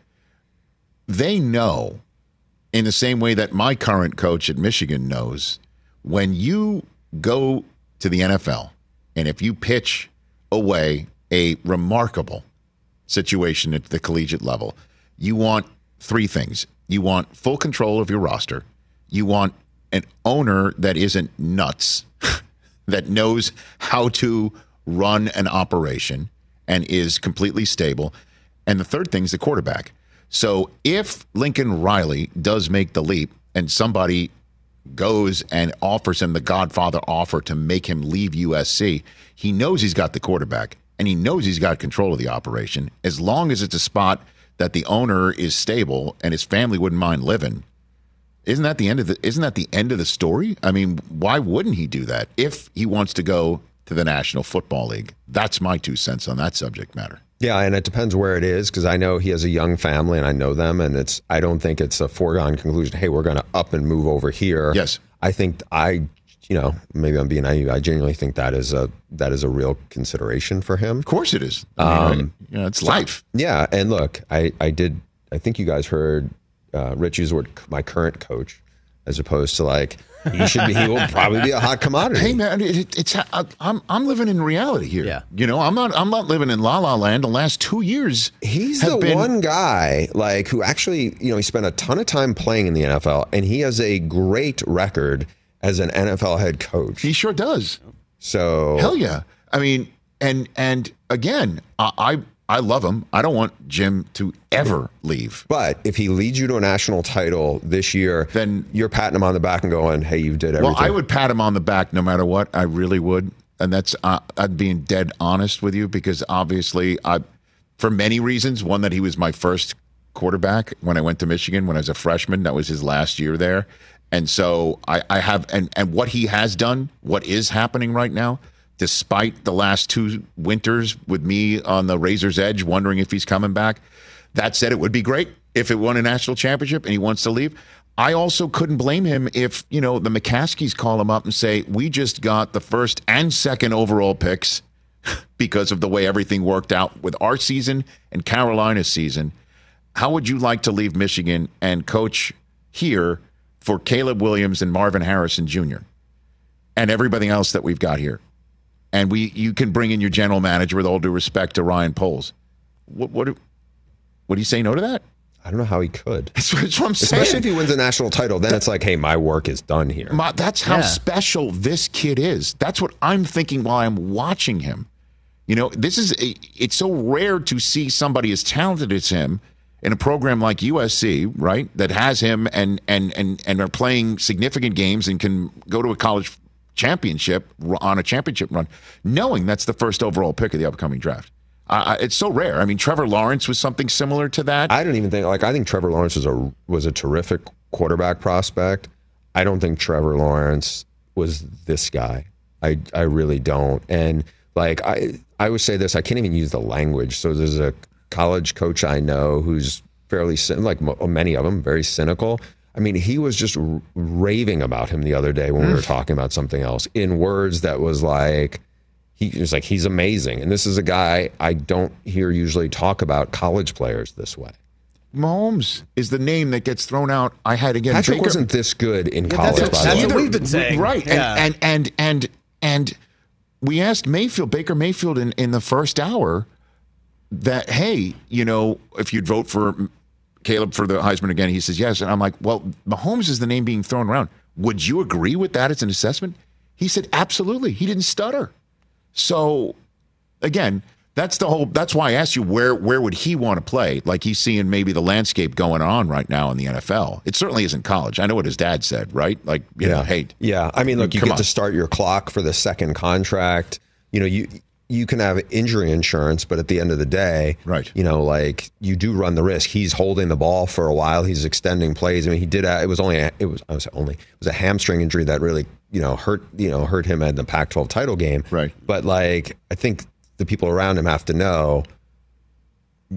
[SPEAKER 1] they know, in the same way that my current coach at Michigan knows, when you go to the N F L and if you pitch away a remarkable situation at the collegiate level, you want three things. You want full control of your roster. You want an owner that isn't nuts, that knows how to run an operation and is completely stable. And the third thing is the quarterback. So if Lincoln Riley does make the leap and somebody goes and offers him the Godfather offer to make him leave U S C, he knows he's got the quarterback and he knows he's got control of the operation. As long as it's a spot that the owner is stable and his family wouldn't mind living, isn't that the end of the isn't that the end of the story? I mean, why wouldn't he do that if he wants to go to the National Football League? That's my two cents on that subject matter.
[SPEAKER 11] Yeah, and it depends where it is, because I know he has a young family and I know them, and it's I don't think it's a foregone conclusion, hey, we're going to up and move over here.
[SPEAKER 1] Yes.
[SPEAKER 11] I think I, you know, maybe I'm being naive. I genuinely think that is a that is a real consideration for him.
[SPEAKER 1] Of course it is. I mean, um, you know, it's life.
[SPEAKER 11] Yeah, and look, I, I did, I think you guys heard uh, Rich use the word my current coach, as opposed to like, he should be. He will probably be a hot commodity.
[SPEAKER 1] Hey man, it, it's I'm I'm living in reality here.
[SPEAKER 4] Yeah.
[SPEAKER 1] You know, I'm not I'm not living in La La Land. The last two years,
[SPEAKER 11] he's
[SPEAKER 1] have
[SPEAKER 11] the
[SPEAKER 1] been,
[SPEAKER 11] one guy like who actually, you know, he spent a ton of time playing in the N F L, and he has a great record as an N F L head coach.
[SPEAKER 1] He sure does.
[SPEAKER 11] So
[SPEAKER 1] hell yeah. I mean, and and again, I. I I love him. I don't want Jim to ever leave.
[SPEAKER 11] But if he leads you to a national title this year,
[SPEAKER 1] then
[SPEAKER 11] you're patting him on the back and going, hey, you did everything.
[SPEAKER 1] Well, I would pat him on the back no matter what. I really would. And that's, uh, I'd being dead honest with you, because obviously, I, for many reasons, one, that he was my first quarterback when I went to Michigan when I was a freshman. That was his last year there. And so I, I have, and, and what he has done, what is happening right now, despite the last two winters with me on the razor's edge, wondering if he's coming back. That said, it would be great if it won a national championship and he wants to leave. I also couldn't blame him if, you know, the McCaskies call him up and say, we just got the first and second overall picks because of the way everything worked out with our season and Carolina's season. How would you like to leave Michigan and coach here for Caleb Williams and Marvin Harrison Junior and everybody else that we've got here? And we, you can bring in your general manager, with all due respect to Ryan Poles. What, what, would he say no to that?
[SPEAKER 11] I don't know how he could.
[SPEAKER 1] That's what, that's what I'm saying.
[SPEAKER 11] Especially if he wins a national title, then it's like, hey, my work is done here.
[SPEAKER 1] My, that's how
[SPEAKER 4] Yeah.
[SPEAKER 1] special this kid is. That's what I'm thinking while I'm watching him. You know, this is a, it's so rare to see somebody as talented as him in a program like U S C, right? That has him and and and and are playing significant games and can go to a college championship on a championship run, knowing that's the first overall pick of the upcoming draft. Uh, it's so rare. I mean, Trevor Lawrence was something similar to that.
[SPEAKER 11] I don't even think like I think Trevor Lawrence was a was a terrific quarterback prospect. I don't think Trevor Lawrence was this guy. I I really don't. And like I I would say this. I can't even use the language. So there's a college coach I know who's fairly like many of them very cynical. I mean, he was just r- raving about him the other day when we were talking about something else in words that was like, he was like, he's amazing. And this is a guy I don't hear usually talk about college players this way.
[SPEAKER 1] Mahomes is the name that gets thrown out. I had again.
[SPEAKER 11] Patrick
[SPEAKER 1] Baker.
[SPEAKER 11] wasn't this good in
[SPEAKER 4] Yeah,
[SPEAKER 11] college.
[SPEAKER 4] that's
[SPEAKER 11] by
[SPEAKER 4] what-
[SPEAKER 11] the
[SPEAKER 4] that's
[SPEAKER 11] way.
[SPEAKER 4] what we've been saying.
[SPEAKER 1] Right.
[SPEAKER 4] Yeah.
[SPEAKER 1] And, and, and, and, and we asked Mayfield, Baker Mayfield in, in the first hour that, hey, you know, if you'd vote for Caleb for the Heisman again, he says yes. And I'm like, well, Mahomes is the name being thrown around. Would you agree with that as an assessment? He said, absolutely. He didn't stutter. So, again, that's the whole, that's why I asked you, where where would he want to play? Like he's seeing maybe the landscape going on right now in the N F L. It certainly isn't college. I know what his dad said, right? Like, you
[SPEAKER 11] yeah.
[SPEAKER 1] know, hey.
[SPEAKER 11] Yeah. I mean, look, you
[SPEAKER 1] come
[SPEAKER 11] get
[SPEAKER 1] on.
[SPEAKER 11] to start your clock for the second contract. You know, you you can have injury insurance, but at the end of the day,
[SPEAKER 1] right.
[SPEAKER 11] you know, like you do run the risk. He's holding the ball for a while. He's extending plays. I mean, he did, a, it was only, a, it was, I was only, it was a hamstring injury that really, you know, hurt, you know, hurt him at the Pac twelve title game.
[SPEAKER 1] Right.
[SPEAKER 11] But like, I think the people around him have to know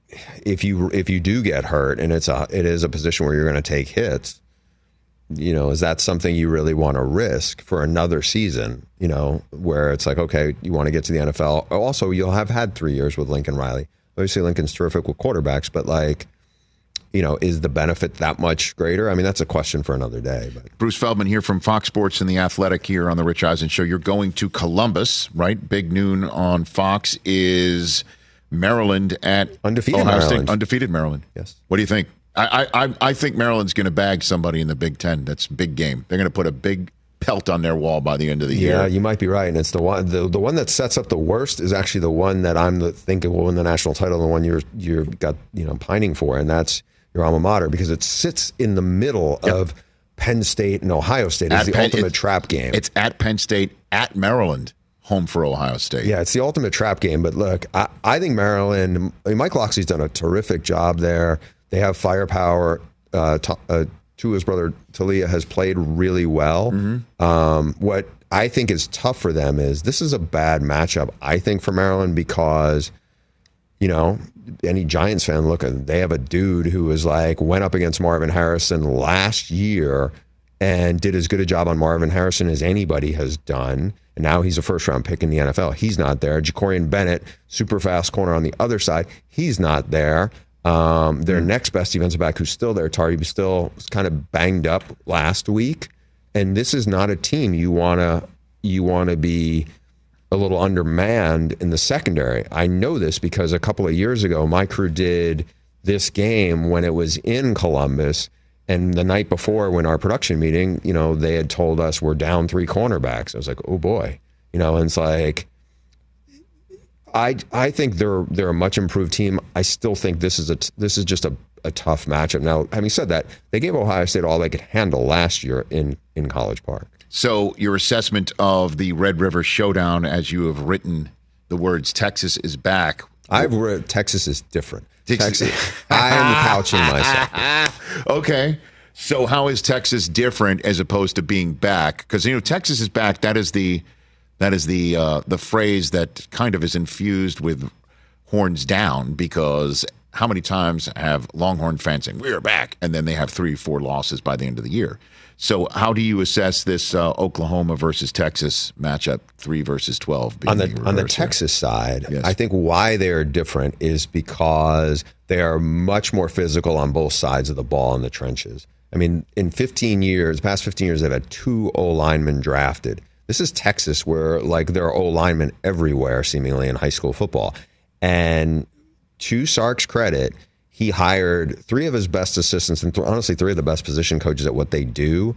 [SPEAKER 11] if you if you do get hurt and it's a it is a position where you're going to take hits, you know, is that something you really want to risk for another season? You know, where it's like, okay, you want to get to the N F L. Also, you'll have had three years with Lincoln Riley. Obviously, Lincoln's terrific with quarterbacks, but like, you know, is the benefit that much greater? I mean, that's a question for another day. But
[SPEAKER 1] Bruce Feldman here from Fox Sports and The Athletic here on The Rich Eisen Show. You're going to Columbus, right? Big noon on Fox is Maryland at
[SPEAKER 11] undefeated
[SPEAKER 1] Ohio
[SPEAKER 11] Maryland.
[SPEAKER 1] State. Undefeated Maryland.
[SPEAKER 11] Yes.
[SPEAKER 1] What do you think? I I, I think Maryland's going to bag somebody in the Big Ten. That's a big game. They're going to put a big pelt on their wall by the end of the year.
[SPEAKER 11] Yeah, you might be right. And it's the one the, the one that sets up the worst is actually the one that I'm the, thinking will win the national title, the one you're you're got you know pining for, and that's your alma mater, because it sits in the middle yep. of Penn State and Ohio State. It's at the Penn, ultimate it's, trap game.
[SPEAKER 1] It's at Penn State, at Maryland, home for Ohio State.
[SPEAKER 11] Yeah, it's the ultimate trap game. But look, I, I think Maryland, I mean, Mike Locksley's done a terrific job there. They have firepower. Uh, t- uh, Tua's brother Talia has played really well. Mm-hmm. Um, what I think is tough for them is this is a bad matchup, I think, for Maryland, because, you know, any Giants fan, look, they have a dude who was like, went up against Marvin Harrison last year and did as good a job on Marvin Harrison as anybody has done. And now he's a first round pick in the N F L. He's not there. Jacorian Bennett, super fast corner on the other side. He's not there. Um, their mm-hmm. next best defensive back, who's still there, Tari, still was kind of banged up last week. And this is not a team you want to you want to be a little undermanned in the secondary. I know this because a couple of years ago, my crew did this game when it was in Columbus. And the night before, when our production meeting, you know, they had told us we're down three cornerbacks. I was like, oh boy, you know, and it's like, I I think they're they're a much improved team. I still think this is a this is just a, a tough matchup. Now, having said that, they gave Ohio State all they could handle last year in in College Park.
[SPEAKER 1] So your assessment of the Red River Showdown, as you have written the words "Texas is back,"
[SPEAKER 11] I've read Texas is different. Texas, I am couching myself.
[SPEAKER 1] Okay, so how is Texas different as opposed to being back? Because you know Texas is back. That is the That is the uh, the phrase that kind of is infused with horns down, because how many times have Longhorn fans saying, we're back, and then they have three, four losses by the end of the year. So how do you assess this uh, Oklahoma versus Texas matchup, three versus twelve?
[SPEAKER 11] On the on the Texas
[SPEAKER 1] here?
[SPEAKER 11] side,
[SPEAKER 1] yes.
[SPEAKER 11] I think why they are different is because they are much more physical on both sides of the ball in the trenches. I mean, in fifteen years, past fifteen years, they've had two O-linemen drafted. This is Texas, where like there are O-linemen everywhere, seemingly, in high school football. And to Sark's credit, he hired three of his best assistants, and th- honestly, three of the best position coaches at what they do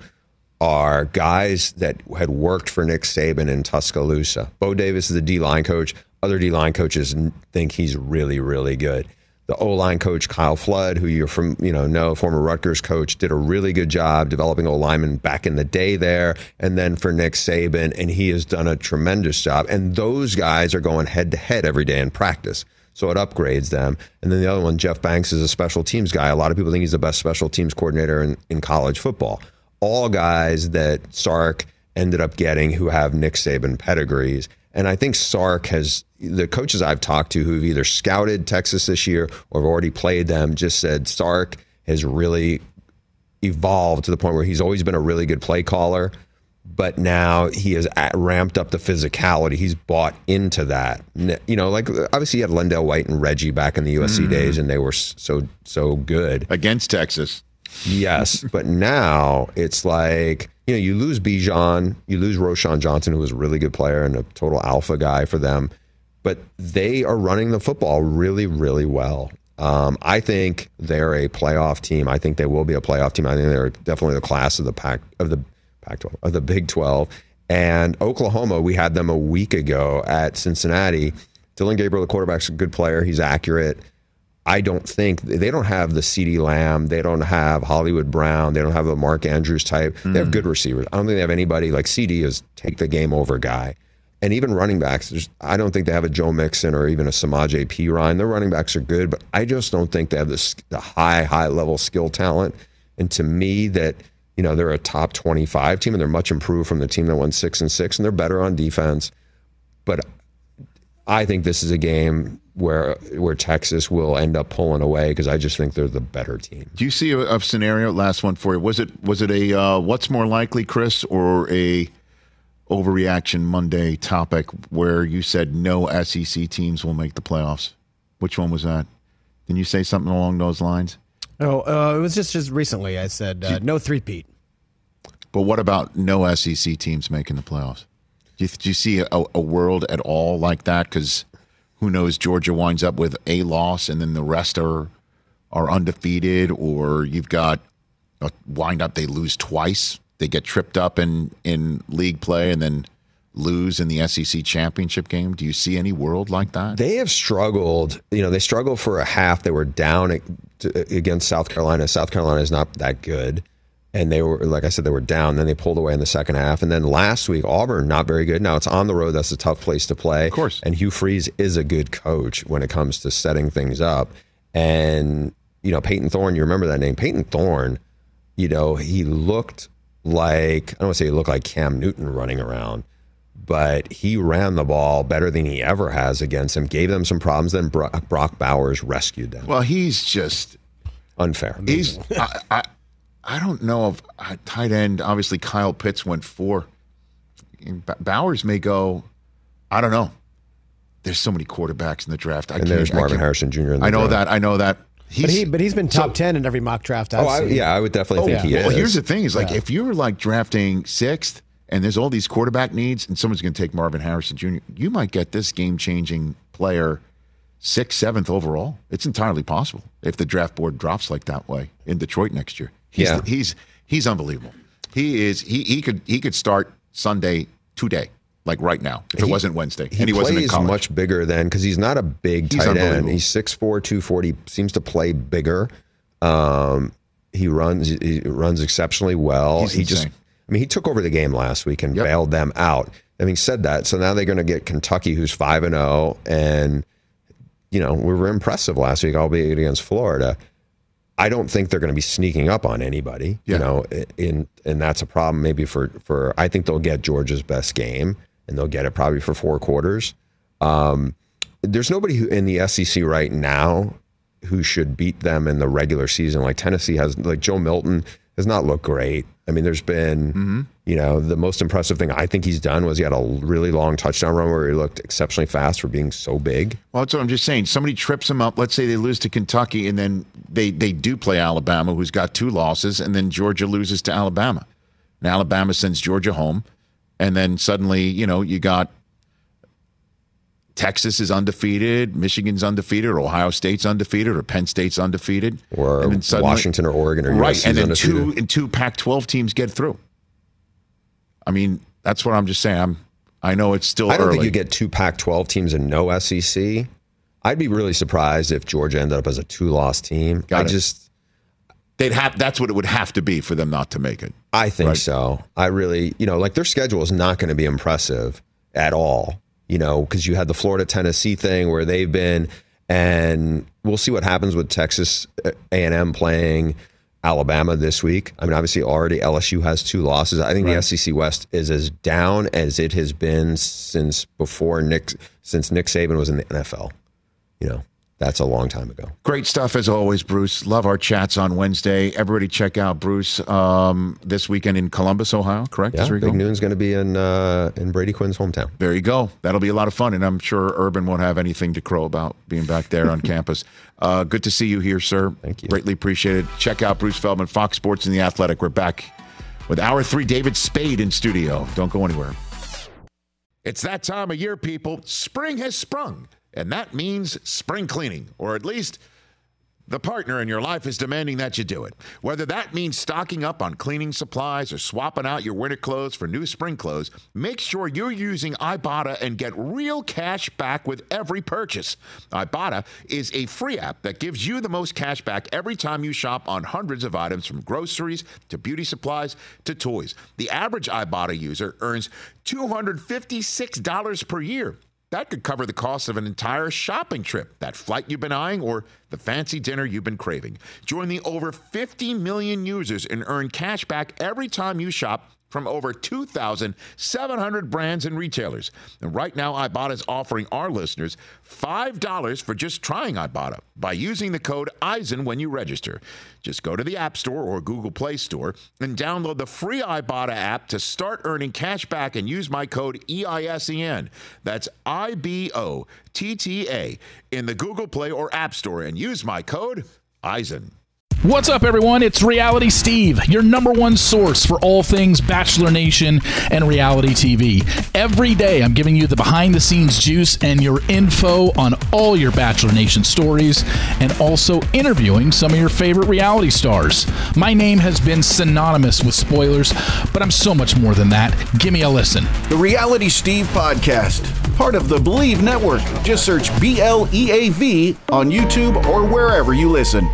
[SPEAKER 11] are guys that had worked for Nick Saban in Tuscaloosa. Bo Davis is the D-line coach. Other D-line coaches think he's really, really good. The O-line coach, Kyle Flood, who you're from, you know, know, former Rutgers coach, did a really good job developing O-linemen back in the day there, and then for Nick Saban, and he has done a tremendous job. And those guys are going head-to-head every day in practice, so it upgrades them. And then the other one, Jeff Banks, is a special teams guy. A lot of people think he's the best special teams coordinator in, in college football. All guys that Sark ended up getting who have Nick Saban pedigrees. And I think Sark has, the coaches I've talked to who've either scouted Texas this year or have already played them, just said Sark has really evolved to the point where he's always been a really good play caller, but now he has at, ramped up the physicality. He's bought into that. You know, like obviously you had Lendale White and Reggie back in the U S C mm. days, and they were so, so good.
[SPEAKER 1] Against Texas.
[SPEAKER 11] Yes, but now it's like, you know, you lose Bijan, you lose Roshan Johnson, who was a really good player and a total alpha guy for them, but they are running the football really, really well. Um, I think they're a playoff team. I think they will be a playoff team. I think they're definitely the class of the Pac of the Pac twelve of the Big twelve. And Oklahoma, we had them a week ago at Cincinnati. Dylan Gabriel, the quarterback's a good player. He's accurate. I don't think they don't have the CeeDee Lamb. They don't have Hollywood Brown. They don't have the Mark Andrews type. Mm. They have good receivers. I don't think they have anybody like C D is take the game over guy. And even running backs, I don't think they have a Joe Mixon or even a Samaje Perine. Their running backs are good, but I just don't think they have this, the high, high level skill talent. And to me, that, you know, they're a top twenty-five team, and they're much improved from the team that won six and six, and they're better on defense. But I think this is a game where where Texas will end up pulling away because I just think they're the better team.
[SPEAKER 1] Do you see a, a scenario? Last one for you. Was it was it a uh, what's more likely, Chris, or a overreaction Monday topic where you said no S E C teams will make the playoffs? Which one was that? Didn't you say something along those lines?
[SPEAKER 4] Oh, uh, it was just, just recently. I said uh, no three-peat.
[SPEAKER 1] But what about no S E C teams making the playoffs? Do you, do you see a, a world at all like that? Because who knows, Georgia winds up with a loss and then the rest are are undefeated, or you've got a wind up they lose twice. They get tripped up in, in league play and then lose in the S E C championship game. Do you see any world like that?
[SPEAKER 11] They have struggled. You know, they struggled for a half. They were down against South Carolina. South Carolina is not that good. And they were, like I said, they were down. Then they pulled away in the second half. And then last week, Auburn, not very good. Now, it's on the road. That's a tough place to play.
[SPEAKER 1] Of course.
[SPEAKER 11] And Hugh Freeze is a good coach when it comes to setting things up. And, you know, Peyton Thorne, you remember that name. Peyton Thorne, you know, he looked like, I don't want to say he looked like Cam Newton running around, but he ran the ball better than he ever has against him, gave them some problems. Then Brock, Brock Bowers rescued them.
[SPEAKER 1] Well, he's just
[SPEAKER 11] unfair.
[SPEAKER 1] He's, I, I, I don't know if uh, tight end, obviously Kyle Pitts went four. Bowers may go, I don't know. There's so many quarterbacks in the draft. I
[SPEAKER 11] and
[SPEAKER 1] can't,
[SPEAKER 11] there's Marvin Harrison Junior in the
[SPEAKER 1] I know
[SPEAKER 11] draft.
[SPEAKER 1] that. I know that.
[SPEAKER 4] He's, but, he, but he's been top so, ten in every mock draft I've
[SPEAKER 11] oh, I,
[SPEAKER 4] seen.
[SPEAKER 11] yeah, I would definitely
[SPEAKER 4] oh,
[SPEAKER 11] think
[SPEAKER 4] yeah.
[SPEAKER 11] he
[SPEAKER 1] well,
[SPEAKER 11] is.
[SPEAKER 1] Here's the thing is like
[SPEAKER 4] yeah.
[SPEAKER 1] if you're like drafting sixth and there's all these quarterback needs and someone's going to take Marvin Harrison Junior, you might get this game-changing player sixth, seventh overall. It's entirely possible if the draft board drops like that way in Detroit next year. He's,
[SPEAKER 11] yeah.
[SPEAKER 1] he's he's unbelievable. He is he he could he could start Sunday today, like right now, if it
[SPEAKER 11] he,
[SPEAKER 1] wasn't Wednesday.
[SPEAKER 11] He
[SPEAKER 1] and he
[SPEAKER 11] plays
[SPEAKER 1] wasn't in college.
[SPEAKER 11] much bigger than because he's not a big
[SPEAKER 1] He's
[SPEAKER 11] tight end. He's six four, two forty, seems to play bigger. Um, he runs he runs exceptionally well.
[SPEAKER 1] He's
[SPEAKER 11] he
[SPEAKER 1] insane.
[SPEAKER 11] just I mean he took over the game last week and
[SPEAKER 1] Yep.
[SPEAKER 11] bailed them out. Having said that, so now they're going to get Kentucky, who's five and zero, and you know we were impressive last week, albeit against Florida. I don't think they're going to be sneaking up on anybody,
[SPEAKER 1] Yeah.
[SPEAKER 11] you know, in and that's a problem maybe for for I think they'll get Georgia's best game and they'll get it probably for four quarters. Um, there's nobody who in the S E C right now who should beat them in the regular season. Like Tennessee has, like Joe Milton has not looked great. I mean, there's been,
[SPEAKER 1] Mm-hmm.
[SPEAKER 11] you know, the most impressive thing I think he's done was he had a really long touchdown run where he looked exceptionally fast for being so big.
[SPEAKER 1] Well, that's what I'm just saying. Somebody trips them up. Let's say they lose to Kentucky, and then they, they do play Alabama, who's got two losses, and then Georgia loses to Alabama. And Alabama sends Georgia home, and then suddenly, you know, you got Texas is undefeated, Michigan's undefeated, or Ohio State's undefeated, or Penn State's undefeated,
[SPEAKER 11] or
[SPEAKER 1] and then suddenly,
[SPEAKER 11] Washington or Oregon or
[SPEAKER 1] right,
[SPEAKER 11] U S C's
[SPEAKER 1] and then
[SPEAKER 11] undefeated.
[SPEAKER 1] two and two Pac twelve teams get through. I mean, that's what I'm just saying. I'm, I know it's still
[SPEAKER 11] I don't
[SPEAKER 1] early.
[SPEAKER 11] think you get two Pac twelve teams and no S E C. I'd be really surprised if Georgia ended up as a two-loss team.
[SPEAKER 1] Got
[SPEAKER 11] I
[SPEAKER 1] it.
[SPEAKER 11] just
[SPEAKER 1] They'd have. That's what it would have to be for them not to make it.
[SPEAKER 11] I think
[SPEAKER 1] Right.
[SPEAKER 11] so. I really, you know, like their schedule is not going to be impressive at all, you know, because you had the Florida Tennessee thing where they've been, and we'll see what happens with Texas A and M playing Alabama this week. I mean, obviously already L S U has two losses. I think
[SPEAKER 1] Right.
[SPEAKER 11] the S E C West is as down as it has been since before Nick, since Nick Saban was in the N F L. You know, that's a long time ago.
[SPEAKER 1] Great stuff as always, Bruce. Love our chats on Wednesday. Everybody check out Bruce um, this weekend in Columbus, Ohio, correct?
[SPEAKER 11] Yeah,
[SPEAKER 1] That's where you
[SPEAKER 11] Big
[SPEAKER 1] go?
[SPEAKER 11] Noon's going to be in uh, in Brady Quinn's hometown.
[SPEAKER 1] There you go. That'll be a lot of fun, and I'm sure Urban won't have anything to crow about being back there on campus. Uh, good to see you here, sir.
[SPEAKER 11] Thank you.
[SPEAKER 1] Greatly appreciated. Check out Bruce Feldman, Fox Sports and The Athletic. We're back with Hour three, David Spade in studio. Don't go anywhere. It's that time of year, people. Spring has sprung, and that means spring cleaning, or at least the partner in your life is demanding that you do it. Whether that means stocking up on cleaning supplies or swapping out your winter clothes for new spring clothes, make sure you're using Ibotta and get real cash back with every purchase. Ibotta is a free app that gives you the most cash back every time you shop on hundreds of items, from groceries to beauty supplies to toys. The average Ibotta user earns two hundred fifty-six dollars per year. That could cover the cost of an entire shopping trip, that flight you've been eyeing, or the fancy dinner you've been craving. Join the over fifty million users and earn cash back every time you shop from over two thousand seven hundred brands and retailers. And right now, Ibotta is offering our listeners five dollars for just trying Ibotta by using the code Eisen when you register. Just go to the App Store or Google Play Store and download the free Ibotta app to start earning cash back and use my code E I S E N. That's I B O T T A in the Google Play or App Store and use my code Eisen.
[SPEAKER 12] What's up, everyone? It's Reality Steve, your number one source for all things Bachelor Nation and reality T V. Every day, I'm giving you the behind-the-scenes juice and your info on all your Bachelor Nation stories, and also interviewing some of your favorite reality stars. My name has been synonymous with spoilers, but I'm so much more than that. Give me a listen.
[SPEAKER 13] The Reality Steve Podcast, part of the Believe Network. Just search B L E A V on YouTube or wherever you listen.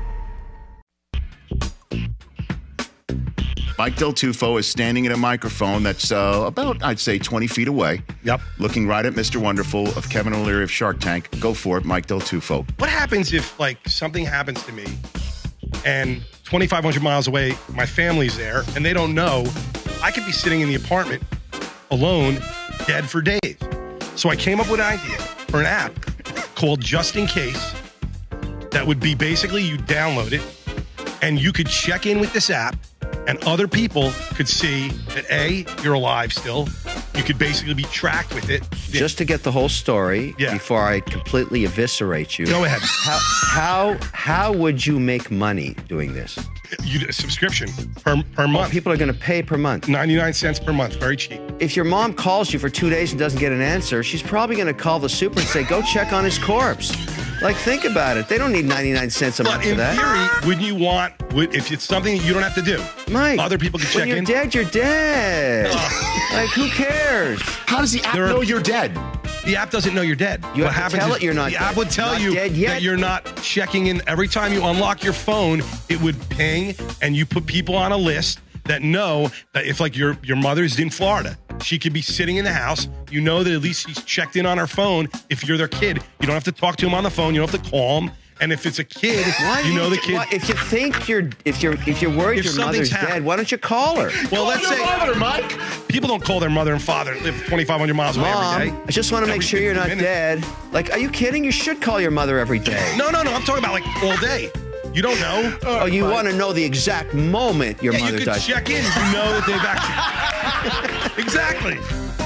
[SPEAKER 1] Mike Del Tufo is standing at a microphone that's uh, about, I'd say, twenty feet away.
[SPEAKER 10] Yep.
[SPEAKER 1] Looking right at Mister Wonderful of Kevin O'Leary of Shark Tank. Go for it, Mike Del Tufo.
[SPEAKER 10] What happens if, like, something happens to me and twenty-five hundred miles away, my family's there, and they don't know? I could be sitting in the apartment alone, dead for days. So I came up with an idea for an app called Just In Case that would be basically you download it, and you could check in with this app, and other people could see that, A, you're alive still. You could basically be tracked with it.
[SPEAKER 14] Just to get the whole story,
[SPEAKER 10] yeah.
[SPEAKER 14] before I completely eviscerate you.
[SPEAKER 10] Go ahead.
[SPEAKER 14] How how, how would you make money doing this?
[SPEAKER 10] You, a subscription per, per month.
[SPEAKER 14] Oh, people are going to pay per month.
[SPEAKER 10] ninety-nine cents per month. Very cheap.
[SPEAKER 14] If your mom calls you for two days and doesn't get an answer, she's probably going to call the super and say, go check on his corpse. Like, think about it. They don't need ninety-nine cents a
[SPEAKER 10] but
[SPEAKER 14] month for
[SPEAKER 10] in
[SPEAKER 14] that.
[SPEAKER 10] theory, wouldn't you want, would, if it's something you don't have to do,
[SPEAKER 14] Mike,
[SPEAKER 10] other people can check
[SPEAKER 14] when you're
[SPEAKER 10] in?
[SPEAKER 14] dead, you're dead. Like, who cares?
[SPEAKER 1] How does the app
[SPEAKER 10] There are-
[SPEAKER 1] know you're dead?
[SPEAKER 10] The app doesn't know you're dead.
[SPEAKER 14] You
[SPEAKER 10] what
[SPEAKER 14] have to
[SPEAKER 10] happens
[SPEAKER 14] tell
[SPEAKER 10] is
[SPEAKER 14] it you're not
[SPEAKER 10] the
[SPEAKER 14] dead.
[SPEAKER 10] app would tell
[SPEAKER 14] Not
[SPEAKER 10] you
[SPEAKER 14] dead yet.
[SPEAKER 10] that you're not checking in. Every time you unlock your phone, it would ping, and you put people on a list that know that if, like, your your mother's in Florida, she could be sitting in the house. You know that at least she's checked in on her phone. If you're their kid, you don't have to talk to him on the phone. You don't have to call him. And if it's a kid,
[SPEAKER 14] Why do
[SPEAKER 10] you know the
[SPEAKER 14] th-
[SPEAKER 10] kid.
[SPEAKER 14] why- if you think you're, if you're, if you're worried
[SPEAKER 10] If
[SPEAKER 14] your
[SPEAKER 10] something's
[SPEAKER 14] mother's
[SPEAKER 10] happened-
[SPEAKER 14] dead, why don't you call her?
[SPEAKER 10] Well,
[SPEAKER 1] Call
[SPEAKER 10] let's
[SPEAKER 1] your
[SPEAKER 10] say
[SPEAKER 1] mother, Mike.
[SPEAKER 10] people don't call their mother and father live twenty-five hundred miles away
[SPEAKER 14] Mom,
[SPEAKER 10] every day.
[SPEAKER 14] I just want to make
[SPEAKER 10] Every
[SPEAKER 14] sure you're not
[SPEAKER 10] fifteen minutes.
[SPEAKER 14] dead. Like, are you kidding? You should call your mother every day.
[SPEAKER 10] No, no, no. I'm talking about like all day. You don't know.
[SPEAKER 14] Oh, you want to know the exact moment your
[SPEAKER 10] yeah,
[SPEAKER 14] mother
[SPEAKER 10] you could
[SPEAKER 14] died.
[SPEAKER 10] check in. You know that they've actually exactly.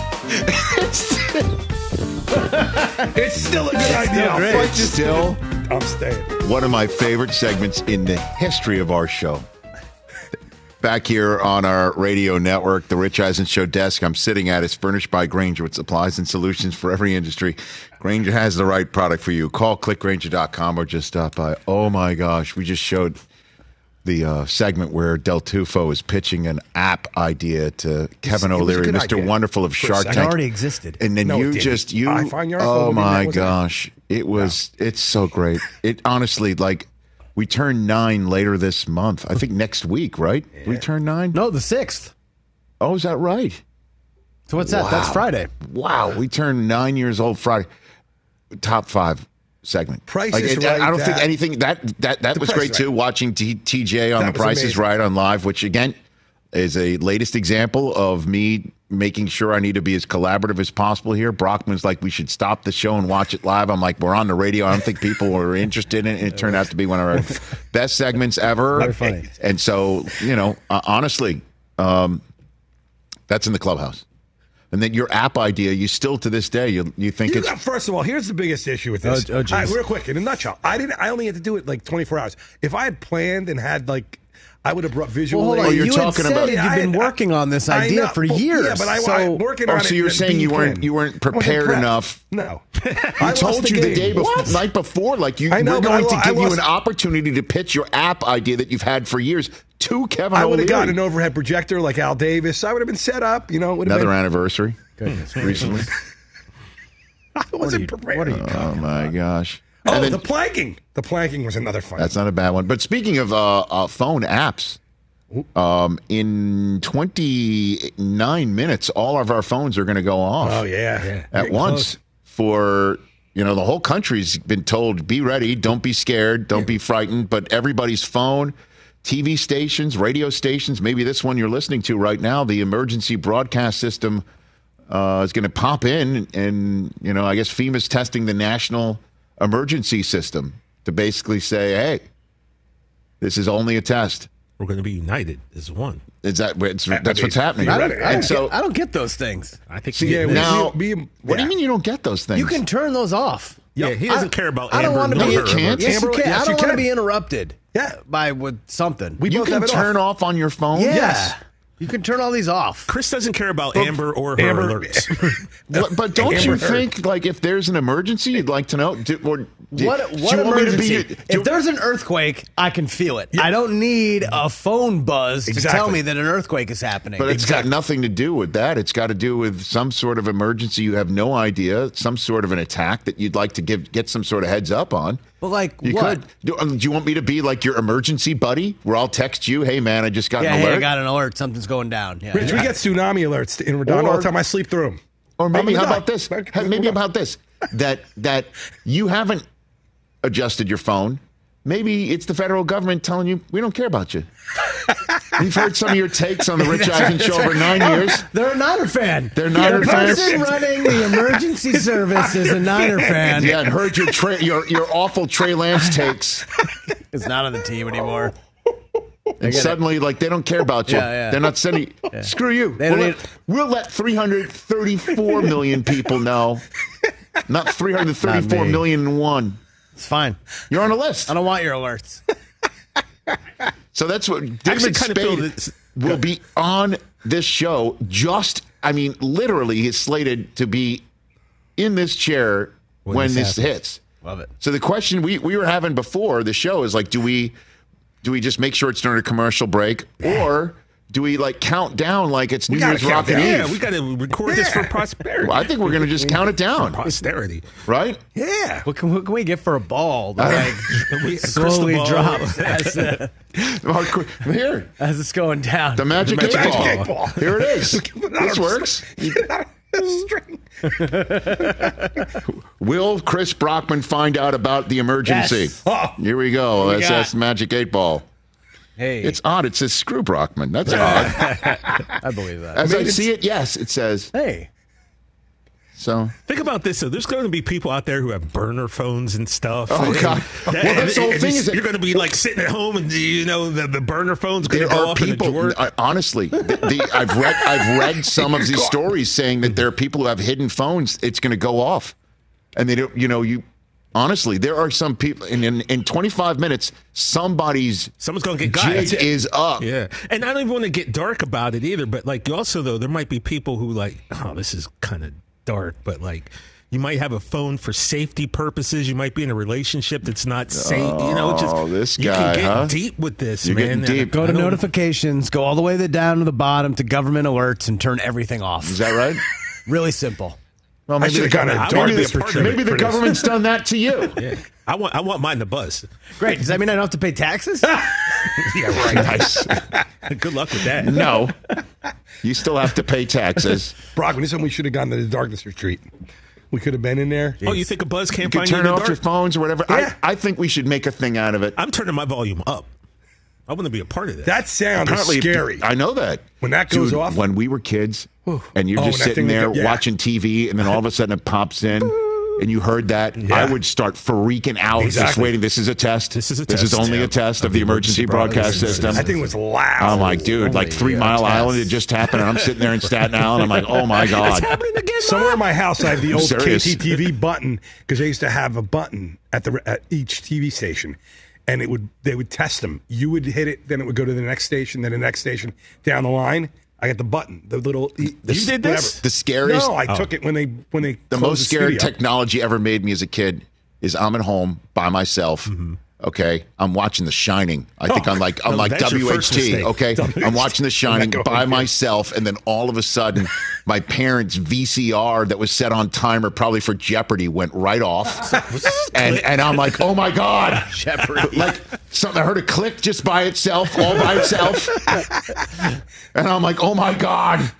[SPEAKER 10] It's still a good idea.
[SPEAKER 1] Still,
[SPEAKER 10] But
[SPEAKER 1] still
[SPEAKER 10] I'm staying.
[SPEAKER 1] one of my favorite segments in the history of our show. Back here on our radio network, the Rich Eisen Show desk I'm sitting at is furnished by Grainger with supplies and solutions for every industry. Grainger has the right product for you. Call click grainger dot com or just stop by. Oh my gosh, we just showed the uh, segment where Del Tufo is pitching an app idea to Kevin
[SPEAKER 10] it was a
[SPEAKER 1] O'Leary,
[SPEAKER 10] good
[SPEAKER 1] Mister
[SPEAKER 10] idea.
[SPEAKER 1] Wonderful of Shark
[SPEAKER 4] It
[SPEAKER 1] Tank.
[SPEAKER 4] already existed.
[SPEAKER 1] And then
[SPEAKER 10] No, it
[SPEAKER 1] you
[SPEAKER 10] didn't.
[SPEAKER 1] just you
[SPEAKER 10] I find your
[SPEAKER 1] oh
[SPEAKER 10] phone,
[SPEAKER 1] my
[SPEAKER 10] that wasn't it.
[SPEAKER 1] gosh, it was it's so great. It honestly, like, we turn nine later this month. I think next week, right? We turn nine.
[SPEAKER 4] No, the sixth.
[SPEAKER 1] Oh, is that right?
[SPEAKER 4] So what's that? That's
[SPEAKER 1] Wow.
[SPEAKER 4] Friday.
[SPEAKER 1] Wow, we turned nine years old Friday. Top five segment.
[SPEAKER 10] Price
[SPEAKER 1] Like,
[SPEAKER 10] is
[SPEAKER 1] it-
[SPEAKER 10] Right,
[SPEAKER 1] I don't think
[SPEAKER 10] that-
[SPEAKER 1] anything that that that
[SPEAKER 10] The
[SPEAKER 1] was
[SPEAKER 10] Price
[SPEAKER 1] great
[SPEAKER 10] is
[SPEAKER 1] too.
[SPEAKER 10] Right.
[SPEAKER 1] Watching T, TJ on
[SPEAKER 10] That
[SPEAKER 1] The
[SPEAKER 10] was
[SPEAKER 1] Price is
[SPEAKER 10] amazing.
[SPEAKER 1] Right on live, which again is a latest example of me making sure I need to be as collaborative as possible here. Brockman's like, we should stop the show and watch it live. I'm like, we're on the radio. I don't think people were interested in it. And it turned out to be one of our best segments ever.
[SPEAKER 4] Very funny.
[SPEAKER 1] And so, you know, uh, honestly, um, that's in the clubhouse. And then your app idea, you still to this day, you you think
[SPEAKER 10] You
[SPEAKER 1] it's
[SPEAKER 10] got, first of all, here's the biggest issue with this.
[SPEAKER 4] Oh, oh, geez.
[SPEAKER 10] All right, real quick, in a nutshell, I didn't. I only had to do it like twenty-four hours. If I had planned and had like, I would have brought visual.
[SPEAKER 4] Well, hold on.
[SPEAKER 1] Oh, you're
[SPEAKER 4] you
[SPEAKER 1] talking
[SPEAKER 4] had said
[SPEAKER 1] about-
[SPEAKER 4] you've
[SPEAKER 10] Yeah,
[SPEAKER 4] been
[SPEAKER 10] I-
[SPEAKER 4] working on this
[SPEAKER 10] I
[SPEAKER 4] idea
[SPEAKER 10] know.
[SPEAKER 4] for
[SPEAKER 10] Well,
[SPEAKER 4] years.
[SPEAKER 10] Yeah, but I,
[SPEAKER 4] so,
[SPEAKER 10] I'm working
[SPEAKER 1] Oh,
[SPEAKER 10] on it.
[SPEAKER 1] so you're
[SPEAKER 10] and
[SPEAKER 1] saying
[SPEAKER 10] being
[SPEAKER 1] you weren't
[SPEAKER 10] planned.
[SPEAKER 1] you weren't
[SPEAKER 10] I wasn't
[SPEAKER 1] prepared
[SPEAKER 10] prepped.
[SPEAKER 1] enough?
[SPEAKER 10] No,
[SPEAKER 1] I told you the day before, night before, like you
[SPEAKER 10] I know,
[SPEAKER 1] we're
[SPEAKER 10] but
[SPEAKER 1] going
[SPEAKER 10] I-
[SPEAKER 1] to
[SPEAKER 10] I
[SPEAKER 1] give you an
[SPEAKER 10] wasn't-
[SPEAKER 1] opportunity to pitch your app idea that you've had for years to Kevin
[SPEAKER 10] I would have
[SPEAKER 1] O'Leary.
[SPEAKER 10] gotten an overhead projector like Al Davis. I would have been set up. You know, it would have
[SPEAKER 1] Another
[SPEAKER 10] been.
[SPEAKER 1] anniversary
[SPEAKER 4] Goodness
[SPEAKER 1] recently.
[SPEAKER 10] I wasn't prepared.
[SPEAKER 4] What are you
[SPEAKER 1] Oh my gosh!
[SPEAKER 10] Oh,
[SPEAKER 1] And then-
[SPEAKER 10] the planking. The planking was another fun.
[SPEAKER 1] That's not a bad one. But speaking of uh, uh, phone apps, um, in twenty-nine minutes, all of our phones are going to go off.
[SPEAKER 10] Oh yeah, yeah.
[SPEAKER 1] at
[SPEAKER 10] Getting
[SPEAKER 1] once
[SPEAKER 10] close.
[SPEAKER 1] for, you know, the whole country's been told, be ready, don't be scared, don't be frightened, but everybody's phone, T V stations, radio stations, maybe this one you're listening to right now, the emergency broadcast system uh, is going to pop in. And, you know, I guess FEMA's testing the national emergency system to basically say, hey, this is only a test.
[SPEAKER 8] We're going to be united as one.
[SPEAKER 1] Is that it's, that's what's happening?
[SPEAKER 4] I don't, I, don't
[SPEAKER 1] and so,
[SPEAKER 4] get, I don't get those things.
[SPEAKER 8] I think
[SPEAKER 1] see,
[SPEAKER 8] yeah,
[SPEAKER 1] now,
[SPEAKER 8] be,
[SPEAKER 1] be, what do you mean you don't get those things?
[SPEAKER 4] You can turn those off.
[SPEAKER 8] Yeah, he doesn't
[SPEAKER 4] I,
[SPEAKER 8] care about
[SPEAKER 4] I don't
[SPEAKER 8] Amber.
[SPEAKER 4] want to
[SPEAKER 1] no,
[SPEAKER 4] be.
[SPEAKER 1] you can't.
[SPEAKER 4] Yes, you can.
[SPEAKER 6] Yes,
[SPEAKER 4] I don't
[SPEAKER 6] you
[SPEAKER 4] want to
[SPEAKER 6] can.
[SPEAKER 4] be interrupted.
[SPEAKER 6] Yeah,
[SPEAKER 4] by with something.
[SPEAKER 6] We
[SPEAKER 1] you
[SPEAKER 6] both
[SPEAKER 1] can
[SPEAKER 6] have it
[SPEAKER 1] turn
[SPEAKER 6] off.
[SPEAKER 1] off on your phone.
[SPEAKER 4] Yeah.
[SPEAKER 1] Yes.
[SPEAKER 4] You can turn all these off.
[SPEAKER 8] Chris doesn't care about but, Amber or her
[SPEAKER 6] Amber,
[SPEAKER 8] alerts.
[SPEAKER 1] but, but don't
[SPEAKER 6] Amber
[SPEAKER 1] you
[SPEAKER 6] heard.
[SPEAKER 1] think, like, if there's an emergency, you'd like to know? Do, or, do,
[SPEAKER 4] What,
[SPEAKER 1] do
[SPEAKER 4] what
[SPEAKER 1] you want me to
[SPEAKER 4] emergency?
[SPEAKER 1] be?
[SPEAKER 4] If there's an earthquake, I can feel it. Yeah. I don't need a phone buzz
[SPEAKER 6] exactly.
[SPEAKER 4] to tell me that an earthquake is happening.
[SPEAKER 1] But it's
[SPEAKER 6] exactly.
[SPEAKER 1] got nothing to do with that. It's got to do with some sort of emergency. You have no idea, some sort of an attack that you'd like to give get some sort of heads up on.
[SPEAKER 4] But like
[SPEAKER 1] you
[SPEAKER 4] what?
[SPEAKER 1] could. Do, um, do you want me to be like your emergency buddy, where I'll text you, "Hey man, I just got
[SPEAKER 4] yeah,
[SPEAKER 1] an
[SPEAKER 4] hey,
[SPEAKER 1] alert."
[SPEAKER 4] I got an alert. Something's going down. Yeah.
[SPEAKER 6] Rich, we get tsunami alerts in Redondo all the time. I sleep through them.
[SPEAKER 1] Or maybe how
[SPEAKER 6] die.
[SPEAKER 1] about this? Hey, maybe about this that that you haven't adjusted your phone. Maybe it's the federal government telling you we don't care about you. We've heard some of your takes on the Rich Eisen show over nine years.
[SPEAKER 4] They're a Niner fan.
[SPEAKER 1] They're Niner
[SPEAKER 4] the
[SPEAKER 1] fans.
[SPEAKER 4] The person running the emergency service is a Niner fan.
[SPEAKER 1] Yeah, and heard your Trey, your your awful Trey Lance takes.
[SPEAKER 4] It's not on the team anymore.
[SPEAKER 1] And suddenly, it. like, they don't care about you.
[SPEAKER 4] Yeah, yeah.
[SPEAKER 1] They're not sending. Yeah. Screw you.
[SPEAKER 4] They
[SPEAKER 1] We'll
[SPEAKER 4] don't
[SPEAKER 1] let,
[SPEAKER 4] need-
[SPEAKER 1] we'll let three hundred thirty-four million people know. Not three hundred thirty-four
[SPEAKER 4] Not me.
[SPEAKER 1] million and one.
[SPEAKER 4] It's fine.
[SPEAKER 1] You're on a list.
[SPEAKER 4] I don't want your alerts.
[SPEAKER 1] So that's what
[SPEAKER 8] Actually,
[SPEAKER 1] David
[SPEAKER 8] kind of feel
[SPEAKER 1] Spade
[SPEAKER 8] this-
[SPEAKER 1] will be on this show. Just, I mean, literally, he's slated to be in this chair when,
[SPEAKER 4] When
[SPEAKER 1] this,
[SPEAKER 4] this happens.
[SPEAKER 1] hits.
[SPEAKER 4] Love it.
[SPEAKER 1] So the question we, we were having before the show is like, do we do we just make sure it's during a commercial break, or do we like count down like it's New
[SPEAKER 6] gotta
[SPEAKER 1] Year's
[SPEAKER 6] count
[SPEAKER 1] Rockin'
[SPEAKER 6] down.
[SPEAKER 1] Eve?
[SPEAKER 8] Yeah, we got to record this for prosperity.
[SPEAKER 1] Well, I think we're going to just count it down,
[SPEAKER 8] Posterity.
[SPEAKER 1] right?
[SPEAKER 6] Yeah.
[SPEAKER 4] What can, what can we get for a ball that like
[SPEAKER 8] We- a
[SPEAKER 4] slowly
[SPEAKER 8] crystal ball.
[SPEAKER 4] drops as, the,
[SPEAKER 1] Well, qu- Here,
[SPEAKER 4] as it's going down?
[SPEAKER 1] the magic,
[SPEAKER 6] The
[SPEAKER 1] eight,
[SPEAKER 6] magic
[SPEAKER 1] ball.
[SPEAKER 6] eight ball.
[SPEAKER 1] Here it is. This works.
[SPEAKER 6] String.
[SPEAKER 1] Will Chris Brockman find out about the emergency?
[SPEAKER 4] Yes.
[SPEAKER 6] Oh.
[SPEAKER 1] Here we go.
[SPEAKER 4] we
[SPEAKER 1] That's,
[SPEAKER 4] got?
[SPEAKER 1] that's the magic eight ball.
[SPEAKER 4] Hey,
[SPEAKER 1] It's odd. It says screw Brockman. That's odd.
[SPEAKER 4] I believe that.
[SPEAKER 1] As I see it, yes, it says.
[SPEAKER 4] Hey,
[SPEAKER 1] So
[SPEAKER 8] Think about this, though. There's going to be people out there who have burner phones and stuff.
[SPEAKER 1] Oh,
[SPEAKER 8] and,
[SPEAKER 1] God.
[SPEAKER 8] and-
[SPEAKER 1] Well, that's the whole
[SPEAKER 8] and
[SPEAKER 1] thing
[SPEAKER 8] you-
[SPEAKER 1] is that-
[SPEAKER 8] you're going to be like sitting at home, and you know the, the burner phone's going
[SPEAKER 1] there
[SPEAKER 8] to go
[SPEAKER 1] are
[SPEAKER 8] off in a
[SPEAKER 1] people.
[SPEAKER 8] drawer.
[SPEAKER 1] I- honestly, the, the, I've read I've read some of these stories saying that there are people who have hidden phones. It's going to go off, and they don't. You know, you honestly, there are some people. And in, in twenty-five minutes, somebody's
[SPEAKER 8] Someone's going to get
[SPEAKER 1] jig
[SPEAKER 8] got.
[SPEAKER 1] is up.
[SPEAKER 8] Yeah, and I don't even want to get dark about it either. But like, also though, there might be people who like, oh, this is kind of dark, but like. You might have a phone for safety purposes. You might be in a relationship that's not safe. You know, just
[SPEAKER 1] Oh, this
[SPEAKER 8] you
[SPEAKER 1] guy,
[SPEAKER 8] can get
[SPEAKER 1] huh?
[SPEAKER 8] deep with this,
[SPEAKER 1] You're
[SPEAKER 8] man.
[SPEAKER 1] getting deep.
[SPEAKER 4] go to
[SPEAKER 8] I don't-
[SPEAKER 4] notifications, go all the way to down to the bottom to government alerts, and turn everything off.
[SPEAKER 1] Is that right?
[SPEAKER 4] Really simple.
[SPEAKER 1] Well, maybe
[SPEAKER 6] should've
[SPEAKER 1] the,
[SPEAKER 6] gotten a
[SPEAKER 1] government-
[SPEAKER 6] dark
[SPEAKER 1] maybe
[SPEAKER 8] picture
[SPEAKER 1] the,
[SPEAKER 8] of
[SPEAKER 1] maybe
[SPEAKER 8] it
[SPEAKER 1] the
[SPEAKER 8] for this.
[SPEAKER 1] government's done that to you.
[SPEAKER 8] Yeah. I want I want mine to buzz.
[SPEAKER 4] Great. Does that mean I don't have to pay taxes?
[SPEAKER 8] Yeah, right.
[SPEAKER 1] Nice.
[SPEAKER 8] Good luck with that.
[SPEAKER 1] No, you still have to pay taxes.
[SPEAKER 6] Brockman, this is when we should have gone to the darkness retreat. We could have been in there.
[SPEAKER 8] Oh, you think a buzz can't
[SPEAKER 1] You can
[SPEAKER 8] find
[SPEAKER 1] turn
[SPEAKER 8] you in the
[SPEAKER 1] off your
[SPEAKER 8] dark?
[SPEAKER 1] phones or whatever.
[SPEAKER 6] Yeah.
[SPEAKER 1] I, I think we should make a thing out of it.
[SPEAKER 8] I'm turning my volume up. I want to be a part of that.
[SPEAKER 6] That sound is
[SPEAKER 1] Apparently,
[SPEAKER 6] scary.
[SPEAKER 1] I know that.
[SPEAKER 6] When that goes
[SPEAKER 1] Dude,
[SPEAKER 6] off?
[SPEAKER 1] when we were kids, and you're
[SPEAKER 6] Oh,
[SPEAKER 1] just
[SPEAKER 6] when that
[SPEAKER 1] sitting
[SPEAKER 6] thing
[SPEAKER 1] there
[SPEAKER 6] would go- yeah.
[SPEAKER 1] watching T V, and then all of a sudden it pops in, and you heard that,
[SPEAKER 6] Yeah.
[SPEAKER 1] I would start freaking out, just
[SPEAKER 6] Exactly.
[SPEAKER 1] waiting. This is a test.
[SPEAKER 8] This is a
[SPEAKER 1] This is
[SPEAKER 8] test,
[SPEAKER 1] only
[SPEAKER 8] yeah,
[SPEAKER 1] a test of the emergency broadcast system.
[SPEAKER 6] That thing was loud.
[SPEAKER 1] I'm like, dude, like
[SPEAKER 4] Only
[SPEAKER 1] Three
[SPEAKER 4] a
[SPEAKER 1] Mile
[SPEAKER 4] test.
[SPEAKER 1] Island, it just happened, and I'm sitting there in Staten Island. I'm like, oh my god.
[SPEAKER 8] happening again.
[SPEAKER 6] Somewhere in my house, I have the old K
[SPEAKER 1] Serious.
[SPEAKER 6] T T V button because I used to have a button at the at each T V station, and it would they would test them. You would hit it, then it would go to the next station, then the next station down the line. I got the button, the little. The,
[SPEAKER 8] You did this?
[SPEAKER 6] whatever.
[SPEAKER 1] The scariest,
[SPEAKER 6] No, I took it when they when they
[SPEAKER 1] the
[SPEAKER 6] closed
[SPEAKER 1] most scary
[SPEAKER 6] studio.
[SPEAKER 1] technology ever made me as a kid is I'm at home by myself.
[SPEAKER 6] Mm-hmm.
[SPEAKER 1] Okay, I'm watching The Shining. I think
[SPEAKER 6] Oh,
[SPEAKER 1] I'm like I'm
[SPEAKER 8] no,
[SPEAKER 1] like
[SPEAKER 8] that's your
[SPEAKER 1] W H
[SPEAKER 8] first
[SPEAKER 1] T.
[SPEAKER 8] mistake.
[SPEAKER 1] Okay,
[SPEAKER 6] W H T.
[SPEAKER 1] I'm watching The Shining
[SPEAKER 6] Let go
[SPEAKER 1] by
[SPEAKER 6] of it.
[SPEAKER 1] myself, and then all of a sudden, my parents' V C R that was set on timer, probably for Jeopardy, went right off, and and I'm like, oh my god,
[SPEAKER 4] Jeopardy.
[SPEAKER 1] like something. I heard a click just by itself, all by itself, and I'm like, oh my god.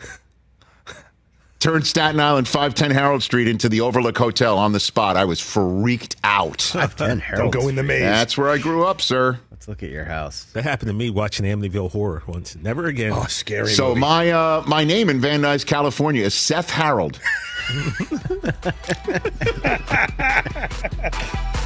[SPEAKER 1] Turned Staten Island, five ten Harold Street into the Overlook Hotel on the spot. I was freaked out.
[SPEAKER 4] Ten
[SPEAKER 6] Don't
[SPEAKER 4] Harold.
[SPEAKER 6] go in the maze.
[SPEAKER 1] That's where I grew up, sir.
[SPEAKER 4] Let's look at your house.
[SPEAKER 8] That happened to me watching Amityville Horror once. Never again.
[SPEAKER 10] Oh, scary.
[SPEAKER 1] So
[SPEAKER 10] movie.
[SPEAKER 1] my uh, my name in Van Nuys, California is Seth Harold.